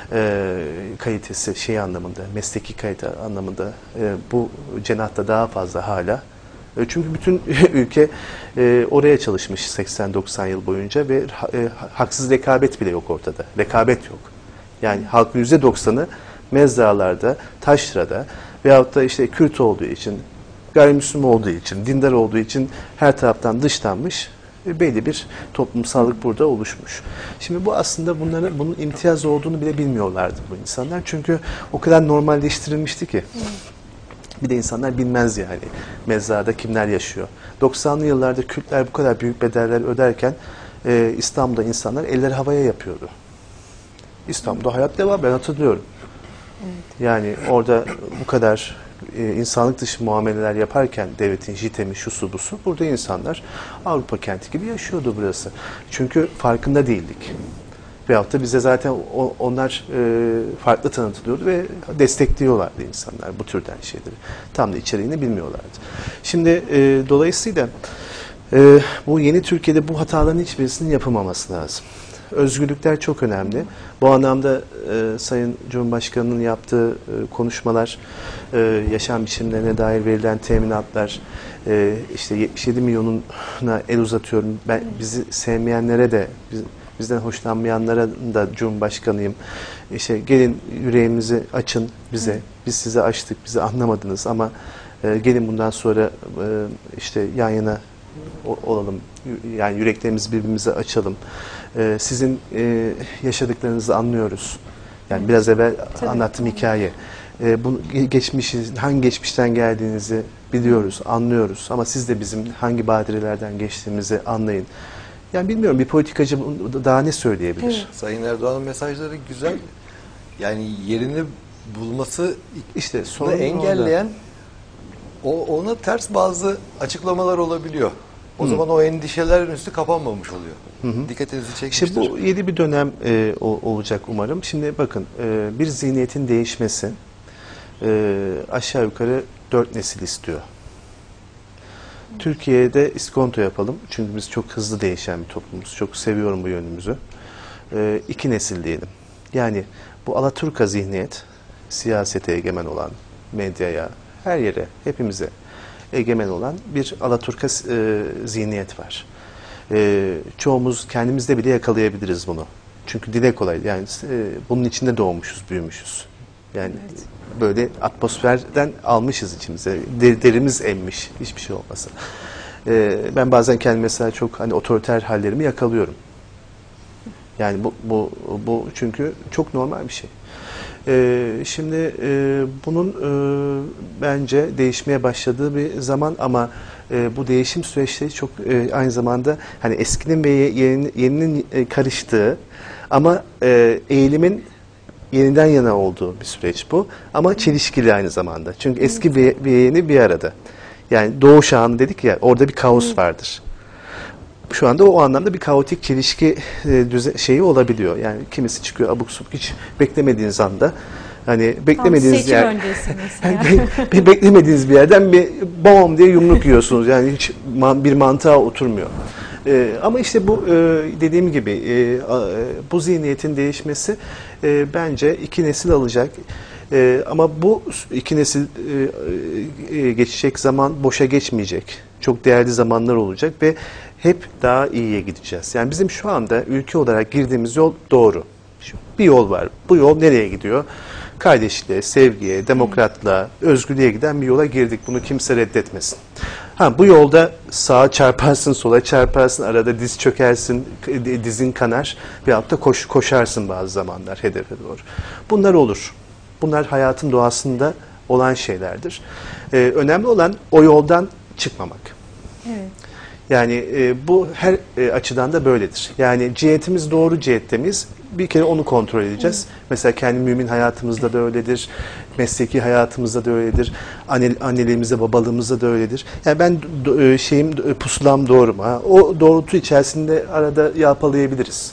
Speaker 2: e, kalitesi şey anlamında, mesleki kalite anlamında e, bu cenahta daha fazla hala? E, çünkü bütün ülke e, oraya çalışmış seksen doksan yıl boyunca ve e, haksız rekabet bile yok ortada. Rekabet yok. Yani halkın yüzde doksanı mezralarda, taşrada veyahut da işte Kürt olduğu için, gayrimüslim olduğu için, dindar olduğu için her taraftan dışlanmış ve belli bir toplumsallık burada oluşmuş. Şimdi bu aslında bunların bunun imtiyaz olduğunu bile bilmiyorlardı bu insanlar. Çünkü o kadar normalleştirilmişti ki. Bir de insanlar bilmez yani mezrada kimler yaşıyor. doksanlı yıllarda Kürtler bu kadar büyük bedeller öderken e, İstanbul'da insanlar elleri havaya yapıyordu. İstanbul'da hayat devam, ben hatırlıyorum. Evet. Yani orada bu kadar e, insanlık dışı muameleler yaparken devletin jitemi, şusu busu, burada insanlar Avrupa kenti gibi yaşıyordu burası. Çünkü farkında değildik. Veyahut da bize zaten o, onlar e, farklı tanıtılıyordu ve destekliyorlardı insanlar bu türden şeyleri. Tam da içeriğini bilmiyorlardı. Şimdi e, dolayısıyla e, bu yeni Türkiye'de bu hataların hiçbirisinin yapılmaması lazım. Özgürlükler çok önemli. Bu anlamda e, Sayın Cumhurbaşkanı'nın yaptığı e, konuşmalar, e, yaşam biçimlerine dair verilen teminatlar, e, işte yetmiş yedi milyonuna el uzatıyorum. Ben bizi sevmeyenlere de, biz, bizden hoşlanmayanlara da Cumhurbaşkanıyım. İşte gelin yüreğimizi açın bize. Biz size açtık, bizi anlamadınız ama e, gelin bundan sonra e, işte yan yana olalım. Yani yüreklerimizi birbirimize açalım. Ee, sizin e, yaşadıklarınızı anlıyoruz. Yani evet. biraz evvel Tabii. anlattığım hikaye. Ee, bunu geçmişi, hangi geçmişten geldiğinizi biliyoruz, anlıyoruz. Ama siz de bizim hangi badirelerden geçtiğimizi anlayın. Yani bilmiyorum, bir politikacı daha ne söyleyebilir?
Speaker 3: Evet. Sayın Erdoğan'ın mesajları güzel. Yani yerini bulması
Speaker 2: işte sorunu
Speaker 3: engelleyen o ona ters bazı açıklamalar olabiliyor. O
Speaker 2: Hı.
Speaker 3: zaman o endişelerin üstü kapanmamış oluyor.
Speaker 2: Hı hı.
Speaker 3: Dikkatinizi çekmiştir.
Speaker 2: İşte bu yeni bir dönem e, o, olacak umarım. Şimdi bakın e, bir zihniyetin değişmesi e, aşağı yukarı dört nesil istiyor. Türkiye'de iskonto yapalım. Çünkü biz çok hızlı değişen bir toplumuz. Çok seviyorum bu yönümüzü. E, iki nesil diyelim. Yani bu Alaturka zihniyet, siyasete egemen olan, medyaya, her yere, hepimize egemen olan bir Alaturka e, zihniyet var. E, çoğumuz kendimizde bile yakalayabiliriz bunu. Çünkü dile kolay. Yani e, bunun içinde doğmuşuz, büyümüşüz. Yani evet. Böyle atmosferden almışız içimize. Der, derimiz emmiş. Hiçbir şey olmasa. E, ben bazen kendime mesela çok hani otoriter hallerimi yakalıyorum. Yani bu bu bu çünkü çok normal bir şey. Ee, şimdi e, bunun e, bence değişmeye başladığı bir zaman ama e, bu değişim süreçleri çok e, aynı zamanda hani eskinin ve yeninin, yeninin e, karıştığı ama e, eğilimin yeniden yana olduğu bir süreç bu. Ama çelişkili aynı zamanda. Çünkü eski ve, ve yeni bir arada. Yani doğu çağını dedik ya, orada bir kaos vardır. Şu anda o anlamda bir kaotik çelişki e, düze, şeyi olabiliyor. Yani kimisi çıkıyor abuk subuk hiç beklemediğiniz anda. Hani beklemediğiniz
Speaker 1: yer
Speaker 2: yani, beklemediğiniz bir yerden bir bom diye yumruk yiyorsunuz. Yani hiç man, bir mantığa oturmuyor. Ee, ama işte bu e, dediğim gibi e, bu zihniyetin değişmesi e, bence iki nesil alacak. E, ama bu iki nesil e, e, geçecek zaman boşa geçmeyecek. Çok değerli zamanlar olacak ve hep daha iyiye gideceğiz. Yani bizim şu anda ülke olarak girdiğimiz yol doğru. Bir yol var. Bu yol nereye gidiyor? Kardeşliğe, sevgiye, demokratlığa, özgürlüğe giden bir yola girdik. Bunu kimse reddetmesin. Ha, bu yolda sağa çarparsın, sola çarparsın, arada diz çökersin, dizin kanar veyahut da koş, koşarsın bazı zamanlar hedefe doğru. Bunlar olur. Bunlar hayatın doğasında olan şeylerdir. Ee, önemli olan o yoldan çıkmamak.
Speaker 1: Evet.
Speaker 2: Yani e, bu her e, açıdan da böyledir. Yani cihetimiz doğru cihette miyiz? Bir kere onu kontrol edeceğiz. Hı. Mesela kendi mümin hayatımızda da öyledir. Mesleki hayatımızda da öyledir. Anne, anneliğimizde, babalığımızda da öyledir. Yani ben do, şeyim pusulam doğru mu? Ha? O doğrultu içerisinde arada yalpalayabiliriz.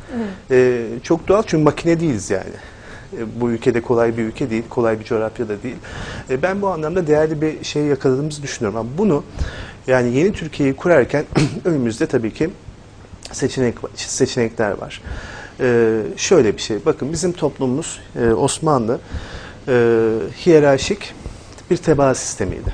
Speaker 2: E, çok doğal çünkü makine değiliz yani. E, bu ülkede kolay bir ülke değil, kolay bir coğrafyada değil. E, ben bu anlamda değerli bir şey yakaladığımızı düşünüyorum. Ama bunu yani yeni Türkiye'yi kurarken önümüzde tabii ki seçenek seçenekler var. Ee, şöyle bir şey, bakın bizim toplumumuz e, Osmanlı e, hiyerarşik bir tebaa sistemiydi.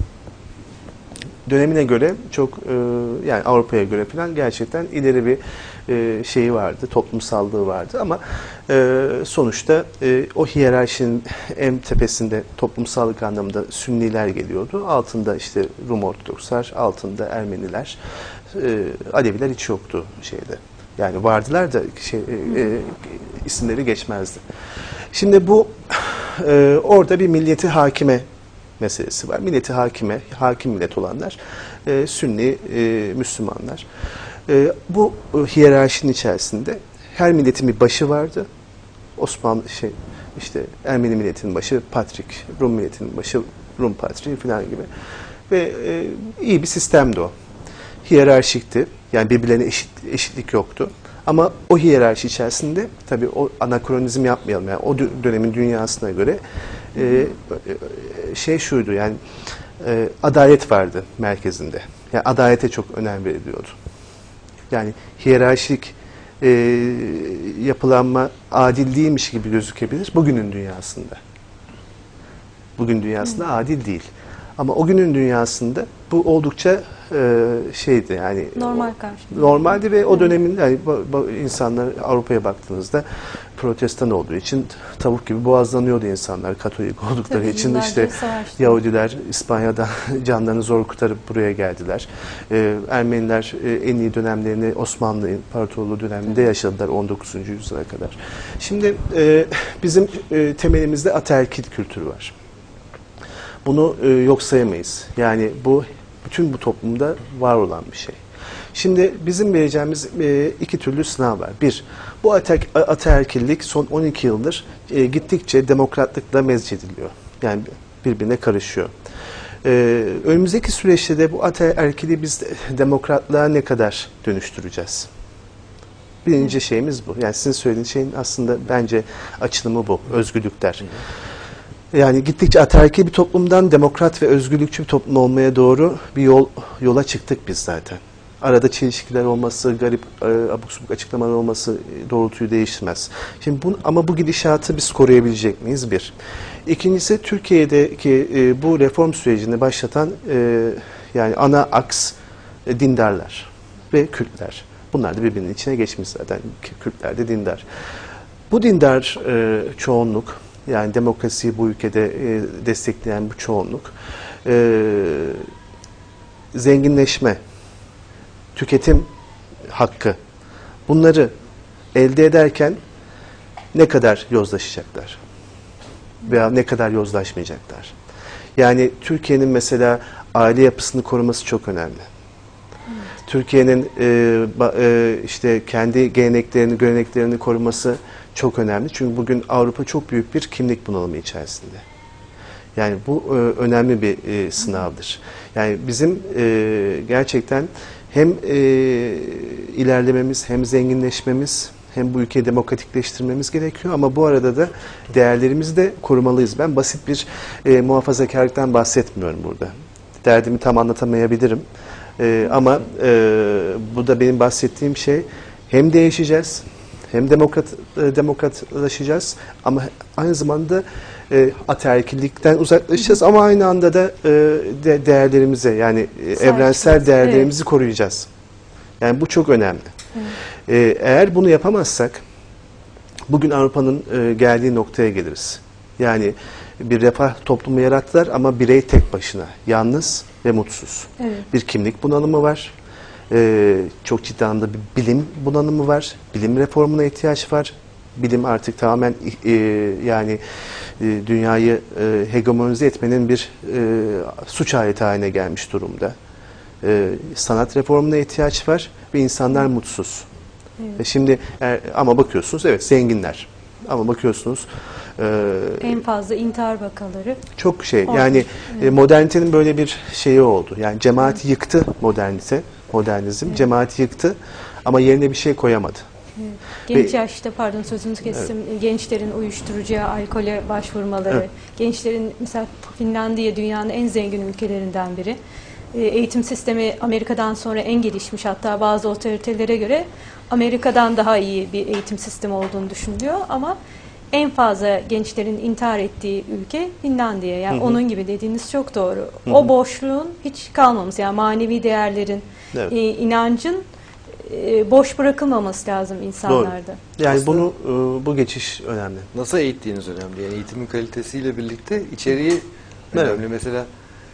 Speaker 2: Dönemine göre çok e, yani Avrupa'ya göre falan gerçekten ileri bir e, şeyi vardı, toplumsallığı vardı ama e, sonuçta e, o hiyerarşinin en tepesinde toplumsallık anlamında Sünniler geliyordu. Altında işte Rum Ortodokslar, altında Ermeniler, e, Aleviler hiç yoktu şeyde. Yani vardılar da şey, e, e, isimleri geçmezdi. Şimdi bu e, orada bir milleti hakime meselesi var. Milleti hakime, hakim millet olanlar e, Sünni e, Müslümanlar. E, bu e, hiyerarşinin içerisinde her milletin bir başı vardı. Osmanlı şey işte Ermeni milletinin başı Patrik, Rum milletinin başı Rum Patriği falan gibi. Ve e, iyi bir sistemdi o. Hiyerarşikti. Yani birbirlerine eşit, eşitlik yoktu. Ama o hiyerarşi içerisinde tabii o anakronizm yapmayalım. Yani o dönemin dünyasına göre e, şey şuydu yani e, adalet vardı merkezinde. Yani adalete çok önem veriliyordu. Yani hiyerarşik e, yapılanma adil değilmiş gibi gözükebilir bugünün dünyasında. Bugün dünyasında hmm. adil değil. Ama o günün dünyasında bu oldukça e, şeydi yani
Speaker 1: normal karşılığı.
Speaker 2: Normaldi ve o dönemin yani insanlar Avrupa'ya baktığınızda Protestan olduğu için tavuk gibi boğazlanıyordu insanlar Katolik oldukları Tabii, için işte savaştı. Yahudiler İspanya'dan canlarını zor kurtarıp buraya geldiler. Ee, Ermeniler e, en iyi dönemlerini Osmanlı İmparatorluğu döneminde Tabii. yaşadılar on dokuzuncu yüzyıla kadar. Şimdi e, bizim e, temelimizde ataerkil kültürü var. Bunu e, yok sayamayız. Yani bu bütün bu toplumda var olan bir şey. Şimdi bizim vereceğimiz e, iki türlü sınav var. Bir, bu ataerkillik son on iki yıldır e, gittikçe demokratlıkla mezcediliyor. Yani birbirine karışıyor. Ee, önümüzdeki süreçte de bu ataerkili biz demokratlığa ne kadar dönüştüreceğiz? Birinci şeyimiz bu. Yani sizin söylediğiniz şeyin aslında bence açılımı bu. Özgürlükler. Yani gittikçe ataerkil bir toplumdan demokrat ve özgürlükçü bir toplum olmaya doğru bir yol yola çıktık biz zaten. Arada çelişkiler olması, garip e, abuk subuk açıklamalar olması doğrultuyu değiştirmez. Şimdi bu, ama bu gidişatı biz koruyabilecek miyiz? Bir. İkincisi Türkiye'deki e, bu reform sürecini başlatan e, yani ana aks e, dindarlar ve Kürtler. Bunlar da birbirinin içine geçmiş zaten. Kürtler de dindar. Bu dindar e, çoğunluk, yani demokrasiyi bu ülkede e, destekleyen bu çoğunluk, e, zenginleşme, tüketim hakkı, bunları elde ederken ne kadar yozlaşacaklar veya ne kadar yozlaşmayacaklar. Yani Türkiye'nin mesela aile yapısını koruması çok önemli. Evet. Türkiye'nin e, e, işte kendi geleneklerini, göreneklerini koruması çok önemli. Çünkü bugün Avrupa çok büyük bir kimlik bunalımı içerisinde. Yani bu e, önemli bir e, sınavdır. Yani bizim e, gerçekten hem e, ilerlememiz, hem zenginleşmemiz, hem bu ülkeyi demokratikleştirmemiz gerekiyor. Ama bu arada da değerlerimizi de korumalıyız. Ben basit bir e, muhafazakarlıktan bahsetmiyorum burada. Derdimi tam anlatamayabilirim. E, ama e, bu da benim bahsettiğim şey, hem değişeceğiz, hem demokrat, e, demokratlaşacağız ama aynı zamanda e, ataerkillikten uzaklaşacağız ama aynı anda da e, de, değerlerimize, yani e, evrensel değerlerimizi evet. koruyacağız. Yani bu çok önemli. Evet. E, eğer bunu yapamazsak bugün Avrupa'nın e, geldiği noktaya geliriz. Yani bir refah toplumu yarattılar ama birey tek başına, yalnız ve mutsuz. Evet. Bir kimlik bunalımı var. Ee, çok ciddi anlamda bir bilim bunalımı var. Bilim reformuna ihtiyaç var. Bilim artık tamamen e, yani e, dünyayı e, hegemonize etmenin bir e, suç aleti haline gelmiş durumda. E, sanat reformuna ihtiyaç var ve insanlar mutsuz. Evet. E şimdi er, ama bakıyorsunuz evet zenginler. Ama bakıyorsunuz e,
Speaker 1: en fazla intihar vakaları.
Speaker 2: Çok şey oldu. Yani evet. e, modernitenin böyle bir şeyi oldu. Yani cemaati evet. yıktı modernite. Modernizm evet. cemaati yıktı ama yerine bir şey koyamadı.
Speaker 1: Evet. Genç Ve, yaşta pardon sözünüzü kestim. Evet. Gençlerin uyuşturucuya, alkole başvurmaları, evet. gençlerin mesela Finlandiya dünyanın en zengin ülkelerinden biri. Eğitim sistemi Amerika'dan sonra en gelişmiş, hatta bazı otoritelere göre Amerika'dan daha iyi bir eğitim sistemi olduğunu düşünülüyor ama en fazla gençlerin intihar ettiği ülke Finlandiya. Yani hı hı. onun gibi dediğiniz çok doğru. Hı hı. O boşluğun hiç kalmaması, yani manevi değerlerin, evet. e, inancın e, boş bırakılmaması lazım insanlarda.
Speaker 2: Doğru. Yani Aslında, bunu e, bu geçiş önemli.
Speaker 3: Nasıl eğittiğiniz önemli. Yani eğitimin kalitesiyle birlikte içeriği önemli. Evet. Mesela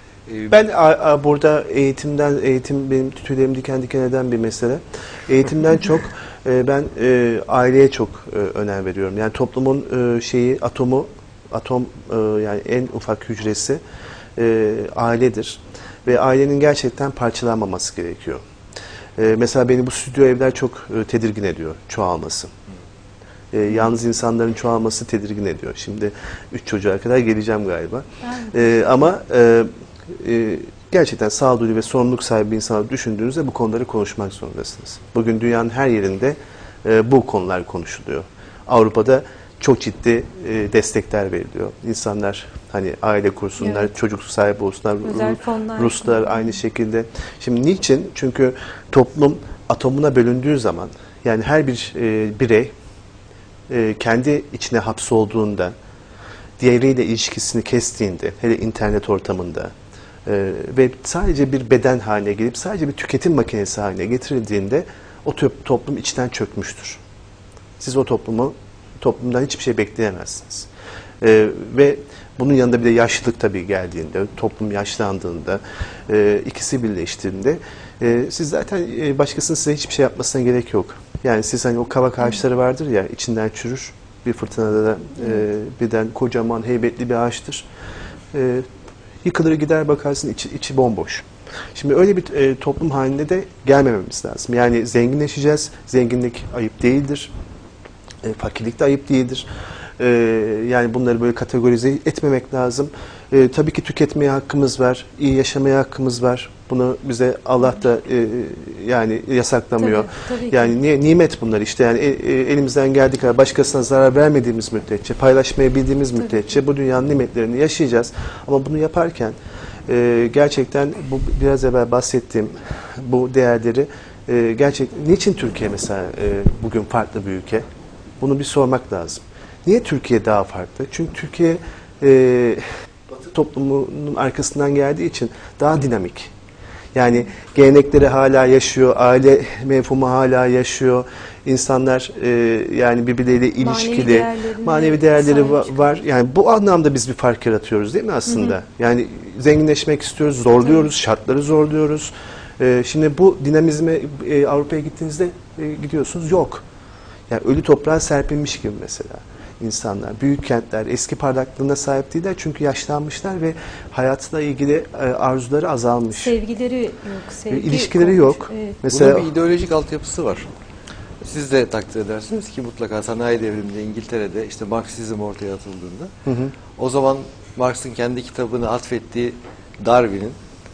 Speaker 3: e,
Speaker 2: ben a, a, burada eğitimden eğitim benim tüylerimi diken diken eden bir mesele. Eğitimden çok e, ben e, aileye çok e, önem veriyorum. Yani toplumun e, şeyi atomu atom e, yani en ufak hücresi e, ailedir ve ailenin gerçekten parçalanmaması gerekiyor. E, mesela beni bu stüdyo evler çok e, tedirgin ediyor, çoğalması. E, yalnız insanların çoğalması tedirgin ediyor. Şimdi üç çocuğa kadar geleceğim galiba. E, ama e, e, gerçekten sağduyulu ve sorumluluk sahibi insanlar düşündüğünüzde bu konuları konuşmak zorundasınız. Bugün dünyanın her yerinde e, bu konular konuşuluyor. Avrupa'da çok ciddi e, destekler veriliyor. İnsanlar hani aile kursunlar, evet. çocuk sahibi olsunlar, Ruslar aynı şekilde. Şimdi niçin? Çünkü toplum atomuna bölündüğü zaman, yani her bir e, birey e, kendi içine hapsolduğunda, diğeriyle ilişkisini kestiğinde, hele internet ortamında e, ve sadece bir beden haline gelip sadece bir tüketim makinesi haline getirildiğinde o toplum içten çökmüştür. Siz o toplumu toplumdan hiçbir şey bekleyemezsiniz. Ee, ve bunun yanında bir de yaşlılık tabii geldiğinde, toplum yaşlandığında, e, ikisi birleştiğinde e, siz zaten e, başkasının size hiçbir şey yapmasına gerek yok. Yani siz hani o kavak ağaçları vardır ya, içinden çürür, bir fırtınada da e, birden kocaman heybetli bir ağaçtır. E, yıkılır gider bakarsın içi, içi bomboş. Şimdi öyle bir e, toplum haline de gelmememiz lazım. Yani zenginleşeceğiz, zenginlik ayıp değildir. E, fakirlik de ayıp değildir. E, yani bunları böyle kategorize etmemek lazım. E, tabii ki tüketmeye hakkımız var, iyi yaşamaya hakkımız var. Bunu bize Allah da e, yani yasaklamıyor.
Speaker 1: Tabii, tabii ki.
Speaker 2: Yani ni, nimet bunlar işte. Yani e, e, elimizden geldiği kadar başkasına zarar vermediğimiz müddetçe, paylaşmayı bildiğimiz müddetçe bu dünyanın nimetlerini yaşayacağız. Ama bunu yaparken e, gerçekten bu biraz evvel bahsettiğim bu değerleri e, gerçekten niçin Türkiye mesela e, bugün farklı bir ülke? Bunu bir sormak lazım. Niye Türkiye daha farklı? Çünkü Türkiye e, Batı toplumunun arkasından geldiği için daha dinamik. Yani gelenekleri hala yaşıyor, aile mefhumu hala yaşıyor. İnsanlar e, yani birbirleriyle ilişkili, manevi değerleri va- var. Yani bu anlamda biz bir fark yaratıyoruz değil mi aslında? Hı hı. Yani zenginleşmek istiyoruz, zorluyoruz, Tabii. şartları zorluyoruz. E, şimdi bu dinamizme e, Avrupa'ya gittiğinizde e, gidiyorsunuz, yok. Yani ölü toprağa serpilmiş gibi mesela insanlar. Büyük kentler eski parlaklığına sahip değiller çünkü yaşlanmışlar ve hayatla ilgili arzuları azalmış.
Speaker 1: Sevgileri yok. Sevgi
Speaker 2: İlişkileri
Speaker 1: olmuş.
Speaker 2: yok.
Speaker 1: Evet.
Speaker 3: Mesela bunun bir ideolojik altyapısı var. Siz de takdir edersiniz ki mutlaka sanayi devriminde İngiltere'de işte Marksizm ortaya atıldığında hı hı. o zaman Marx'ın kendi kitabını atfettiği Darwin'in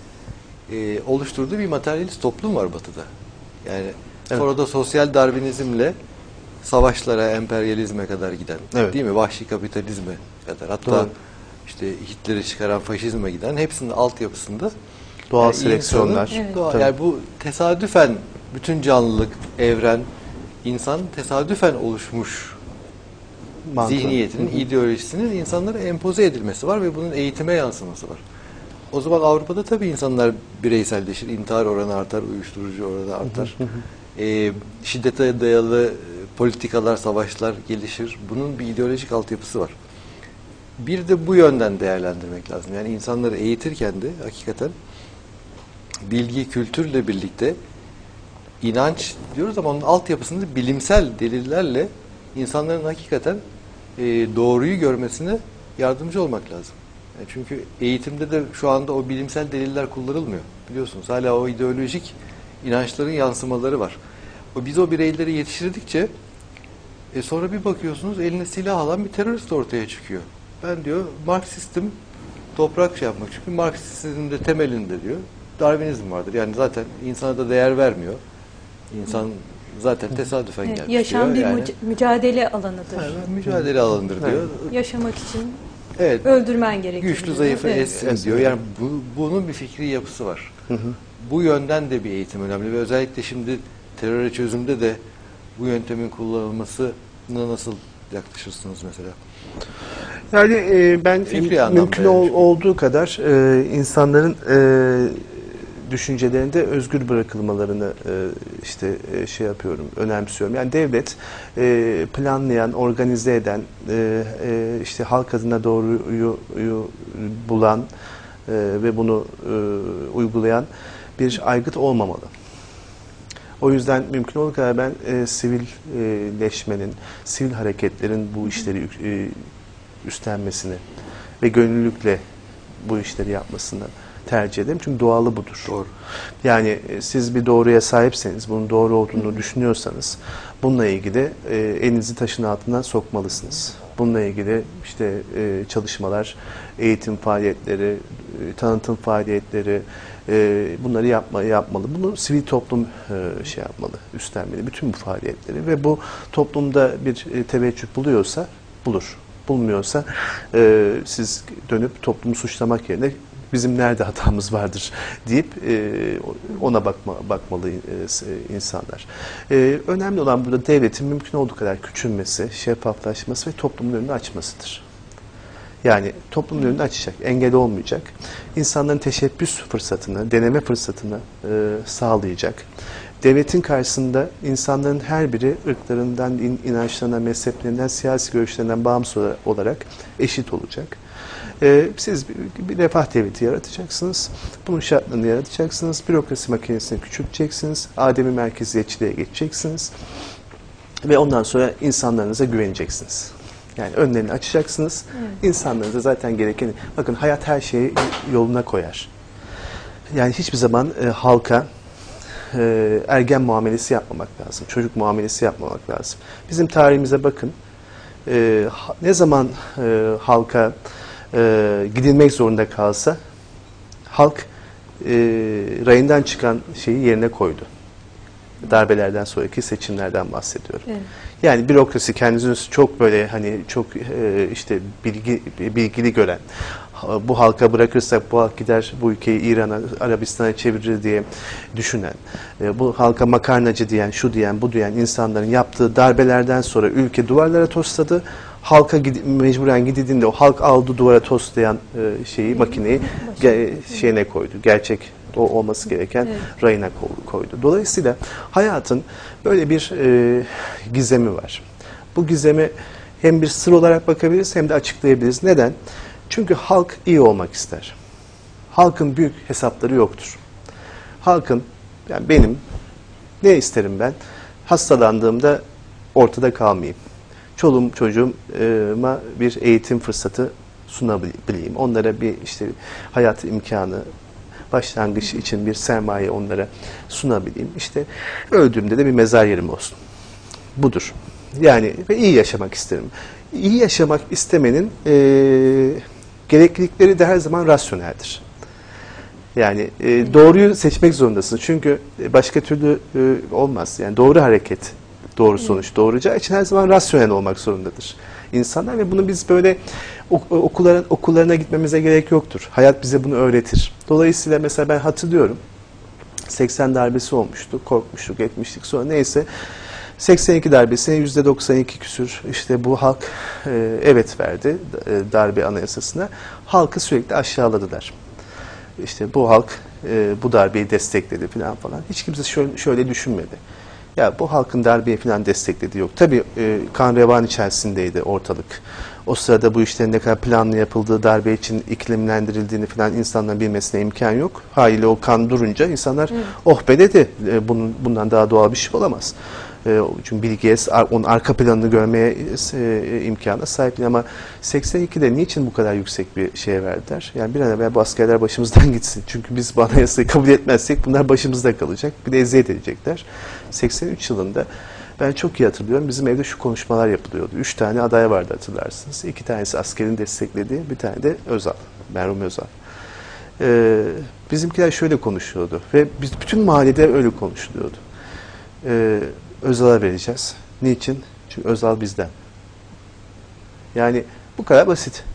Speaker 3: e, oluşturduğu bir materyalist toplum var Batı'da. Yani evet. sonra da sosyal Darwinizmle savaşlara, emperyalizme kadar giden, evet. değil mi? Vahşi kapitalizme kadar. Hatta Doğru. işte Hitler'i çıkaran faşizme giden hepsinin altyapısında
Speaker 2: doğal
Speaker 3: yani
Speaker 2: seleksiyonlar.
Speaker 3: Insanın, evet. doğal, yani bu tesadüfen bütün canlılık, evren, insan tesadüfen oluşmuş Mantığı. zihniyetinin, Hı-hı. ideolojisinin insanlara empoze edilmesi var ve bunun eğitime yansıması var. O zaman Avrupa'da tabii insanlar bireyselleşir, intihar oranı artar, uyuşturucu oranı artar. Hı hı. E, şiddete dayalı politikalar, savaşlar gelişir. Bunun bir ideolojik altyapısı var. Bir de bu yönden değerlendirmek lazım. Yani insanları eğitirken de hakikaten bilgi, kültürle birlikte inanç diyoruz ama onun altyapısında bilimsel delillerle insanların hakikaten e, doğruyu görmesine yardımcı olmak lazım. Yani çünkü eğitimde de şu anda o bilimsel deliller kullanılmıyor. Biliyorsunuz hala o ideolojik inançların yansımaları var. O biz o bireyleri yetiştirdikçe e sonra bir bakıyorsunuz eline silah alan bir terörist ortaya çıkıyor. Ben diyor Marksistim, toprak şey yapmak. Çünkü Marksizmin de temelinde diyor Darwinizm vardır. Yani zaten insana da değer vermiyor. İnsan zaten tesadüfen
Speaker 1: evet,
Speaker 3: gelmiş
Speaker 1: yaşam
Speaker 3: diyor.
Speaker 1: bir
Speaker 3: yani,
Speaker 1: mücadele alanıdır.
Speaker 3: Evet, mücadele alanıdır diyor. Evet.
Speaker 1: Yaşamak için
Speaker 3: evet,
Speaker 1: öldürmen gerekiyor.
Speaker 3: Güçlü zayıfı evet. essin diyor. Yani bu, bunun bir fikri yapısı var. Hı hı. Bu yönden de bir eğitim önemli ve özellikle şimdi teröre çözümde de bu yöntemin kullanılmasına nasıl yaklaşırsınız mesela?
Speaker 2: Yani e, ben mümkün ol, olduğu kadar e, insanların e, düşüncelerinde özgür bırakılmalarını e, işte e, şey yapıyorum, önemsiyorum. Yani devlet e, planlayan, organize eden, e, e, işte halk adına doğruyu yu, bulan e, ve bunu e, uygulayan bir aygıt olmamalı. O yüzden mümkün olduğu kadar ben e, sivilleşmenin, sivil hareketlerin bu işleri e, üstlenmesini ve gönüllülükle bu işleri yapmasını tercih ederim. Çünkü doğalı budur.
Speaker 3: Doğru.
Speaker 2: Yani e, siz bir doğruya sahipseniz, bunun doğru olduğunu Hı. düşünüyorsanız bununla ilgili e, elinizi taşın altından sokmalısınız. Bununla ilgili işte e, çalışmalar, eğitim faaliyetleri, e, tanıtım faaliyetleri, e, bunları yapma, yapmalı. Bunu sivil toplum e, şey yapmalı, üstlenmeli. Bütün bu faaliyetleri ve bu toplumda bir e, teveccüh buluyorsa bulur. Bulmuyorsa e, siz dönüp toplumu suçlamak yerine bizim nerede hatamız vardır deyip e, ona bakma, bakmalı e, insanlar. E, önemli olan burada devletin mümkün olduğu kadar küçülmesi, şeffaflaşması ve toplumun önünü açmasıdır. Yani toplumun önünü açacak, engel olmayacak. İnsanların teşebbüs fırsatını, deneme fırsatını e, sağlayacak. Devletin karşısında insanların her biri ırklarından, in, inançlarından, mezheplerinden, siyasi görüşlerinden bağımsız olarak eşit olacak. Ee, siz bir, bir refah devleti yaratacaksınız. Bunun şartlarını yaratacaksınız. Bürokrasi makinesini küçülteceksiniz. Ademi merkeziyetçiliğe geçeceksiniz. Ve ondan sonra insanlarınıza güveneceksiniz. Yani önlerini açacaksınız. Evet. İnsanlarınıza zaten gereken... Bakın hayat her şeyi yoluna koyar. Yani hiçbir zaman e, halka e, ergen muamelesi yapmamak lazım. Çocuk muamelesi yapmamak lazım. Bizim tarihimize bakın. E, ne zaman e, halka e, gidilmek zorunda kalsa halk e, rayından çıkan şeyi yerine koydu. Darbelerden sonraki seçimlerden bahsediyorum. Evet. Yani bürokrasi kendisini çok böyle hani çok e, işte bilgi bilgili gören, bu halka bırakırsak bu halk gider bu ülkeyi İran'a, Arabistan'a çevirir diye düşünen, e, bu halka makarnacı diyen, şu diyen, bu diyen insanların yaptığı darbelerden sonra ülke duvarlara tosladı. Halka gid mecburen gidildiğinde o halk aldı duvara toslayan e, şeyi, makineyi ge şeyine koydu. Gerçek o olması gereken evet. rayına koydu. Dolayısıyla hayatın böyle bir e, gizemi var. Bu gizemi hem bir sır olarak bakabiliriz hem de açıklayabiliriz. Neden? Çünkü halk iyi olmak ister. Halkın büyük hesapları yoktur. Halkın, yani benim ne isterim ben? Hastalandığımda ortada kalmayayım. Çoluğum çocuğuma bir eğitim fırsatı sunabileyim. Onlara bir işte hayat imkanı, başlangıç için bir sermaye onlara sunabileyim. İşte öldüğümde de bir mezar yerim olsun. Budur. Yani ve iyi yaşamak isterim. İyi yaşamak istemenin e, gereklilikleri de her zaman rasyoneldir. Yani e, doğruyu seçmek zorundasın. Çünkü başka türlü e, olmaz. Yani doğru hareket, doğru sonuç doğuracağı için her zaman rasyonel olmak zorundadır insanlar ve bunu biz böyle okulların okullarına gitmemize gerek yoktur. Hayat bize bunu öğretir. Dolayısıyla mesela ben hatırlıyorum seksen darbesi olmuştu. Korkmuştuk, etmiştik. Sonra neyse seksen iki darbesine yüzde doksan iki küsür işte bu halk e, evet verdi e, darbe anayasasına. Halkı sürekli aşağıladılar. İşte bu halk e, bu darbeyi destekledi falan falan. Hiç kimse şöyle, şöyle düşünmedi. Ya bu halkın darbeyi falan desteklediği yok. Tabii e, kan revan içerisindeydi ortalık. O sırada bu işlerin ne kadar planlı yapıldığı, darbe için iklimlendirildiğini falan insanların bilmesine imkan yok. Haliyle o kan durunca insanlar Hı. oh be dedi. E, bunun, bundan daha doğal bir şey olamaz. E, çünkü bilgiye, onun arka planını görmeye e, imkana sahip değil. Ama seksen ikide niçin bu kadar yüksek bir şeye verdiler? Yani bir an evvel bu askerler başımızdan gitsin. Çünkü biz bu anayasayı kabul etmezsek bunlar başımızda kalacak. Bir de eziyet edecekler. seksen üç yılında ben çok iyi hatırlıyorum. Bizim evde şu konuşmalar yapılıyordu. Üç tane aday vardı hatırlarsınız. İki tanesi askerin desteklediği, bir tane de Özal. Merhum Özal. Ee, bizimkiler şöyle konuşuyordu. Ve biz bütün mahallede öyle konuşuluyordu. Ee, Özal'a vereceğiz. Niçin? Çünkü Özal bizden. Yani bu kadar basit.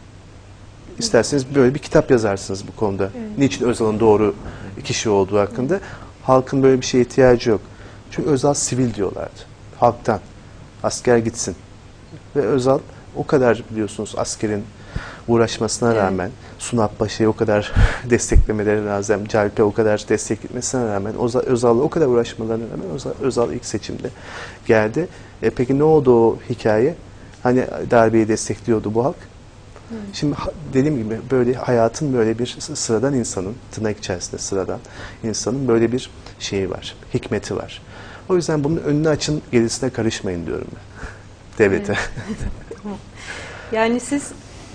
Speaker 2: İsterseniz böyle bir kitap yazarsınız bu konuda. Evet. Niçin Özal'ın doğru kişi olduğu hakkında. Halkın böyle bir şeye ihtiyacı yok. Çünkü Özal sivil diyorlardı. Halktan. Asker gitsin. Ve Özal o kadar biliyorsunuz askerin uğraşmasına evet. rağmen, Sunap Paşa'yı o kadar desteklemeleri lazım, Calp'e o kadar desteklemesine rağmen, Özal'la o kadar uğraşmalarına rağmen Özal, Özal ilk seçimde geldi. E peki ne oldu o hikaye? Hani darbeyi destekliyordu bu halk? Hı. Şimdi dediğim gibi böyle hayatın böyle bir sıradan insanın, tırnak içerisinde sıradan insanın böyle bir şeyi var, hikmeti var. O yüzden bunun önünü açın, gerisine karışmayın diyorum ben. Devlete.
Speaker 1: Evet. Yani siz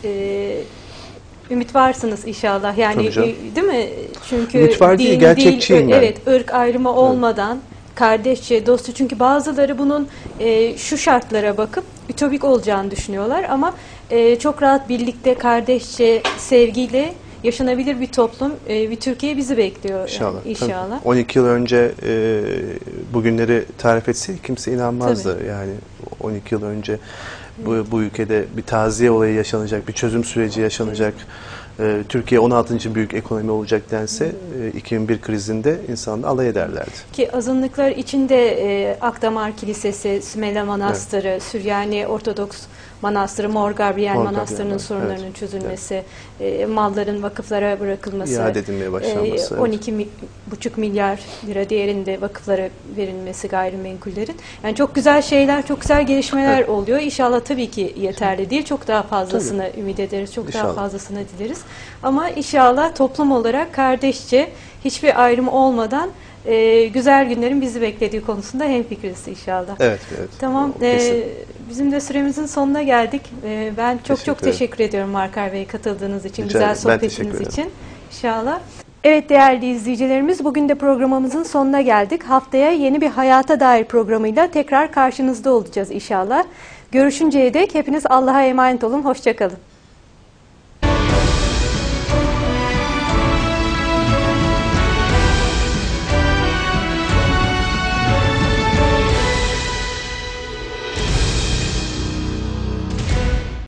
Speaker 1: e, ümit varsınız inşallah. Yani e, değil mi? Çünkü
Speaker 2: ümit var değil, gerçekçiyim
Speaker 1: değil,
Speaker 2: ben.
Speaker 1: Evet, ırk ayrımı olmadan evet. kardeşçe, dostça. Çünkü bazıları bunun e, şu şartlara bakıp ütopik olacağını düşünüyorlar ama e, çok rahat birlikte, kardeşçe, sevgiyle yaşanabilir bir toplum, e, bir Türkiye bizi bekliyor.
Speaker 2: İnşallah.
Speaker 1: Yani, inşallah.
Speaker 2: on iki yıl önce e, bugünleri tarif etseydik kimse inanmazdı. Tabii. Yani on iki yıl önce bu, bu ülkede bir taziye olayı yaşanacak, bir çözüm süreci yaşanacak. E, Türkiye on altıncı büyük ekonomi olacak dense e, iki bin bir krizinde insanlar alay ederlerdi. Ki
Speaker 1: azınlıklar içinde e, Akdamar Kilisesi, Sümele Manastırı, evet. Süryani Ortodoks Manastırı, Mor Gabriel Mor Manastırı'nın Gabriel, sorunlarının evet. çözülmesi, evet. E, malların vakıflara bırakılması,
Speaker 2: iade edilmeye başlanması,
Speaker 1: e, on iki buçuk milyar lira değerinde vakıflara verilmesi gayrimenkullerin. Yani çok güzel şeyler, çok güzel gelişmeler evet. oluyor. İnşallah tabii ki yeterli değil. Çok daha fazlasını tabii. ümit ederiz. Çok İnşallah. daha fazlasını dileriz. Ama inşallah toplum olarak kardeşçe, hiçbir ayrım olmadan Ee, güzel günlerin bizi beklediği konusunda hemfikiriz inşallah.
Speaker 2: Evet, evet.
Speaker 1: Tamam. Ee, bizim de süremizin sonuna geldik. Ee, ben çok teşekkür çok teşekkür ediyorum Markar Bey katıldığınız için, Rica güzel sohbetiniz için. İnşallah. Evet değerli izleyicilerimiz, bugün de programımızın sonuna geldik. Haftaya yeni bir hayata dair programıyla tekrar karşınızda olacağız inşallah. Görüşünceye dek hepiniz Allah'a emanet olun. Hoşça kalın.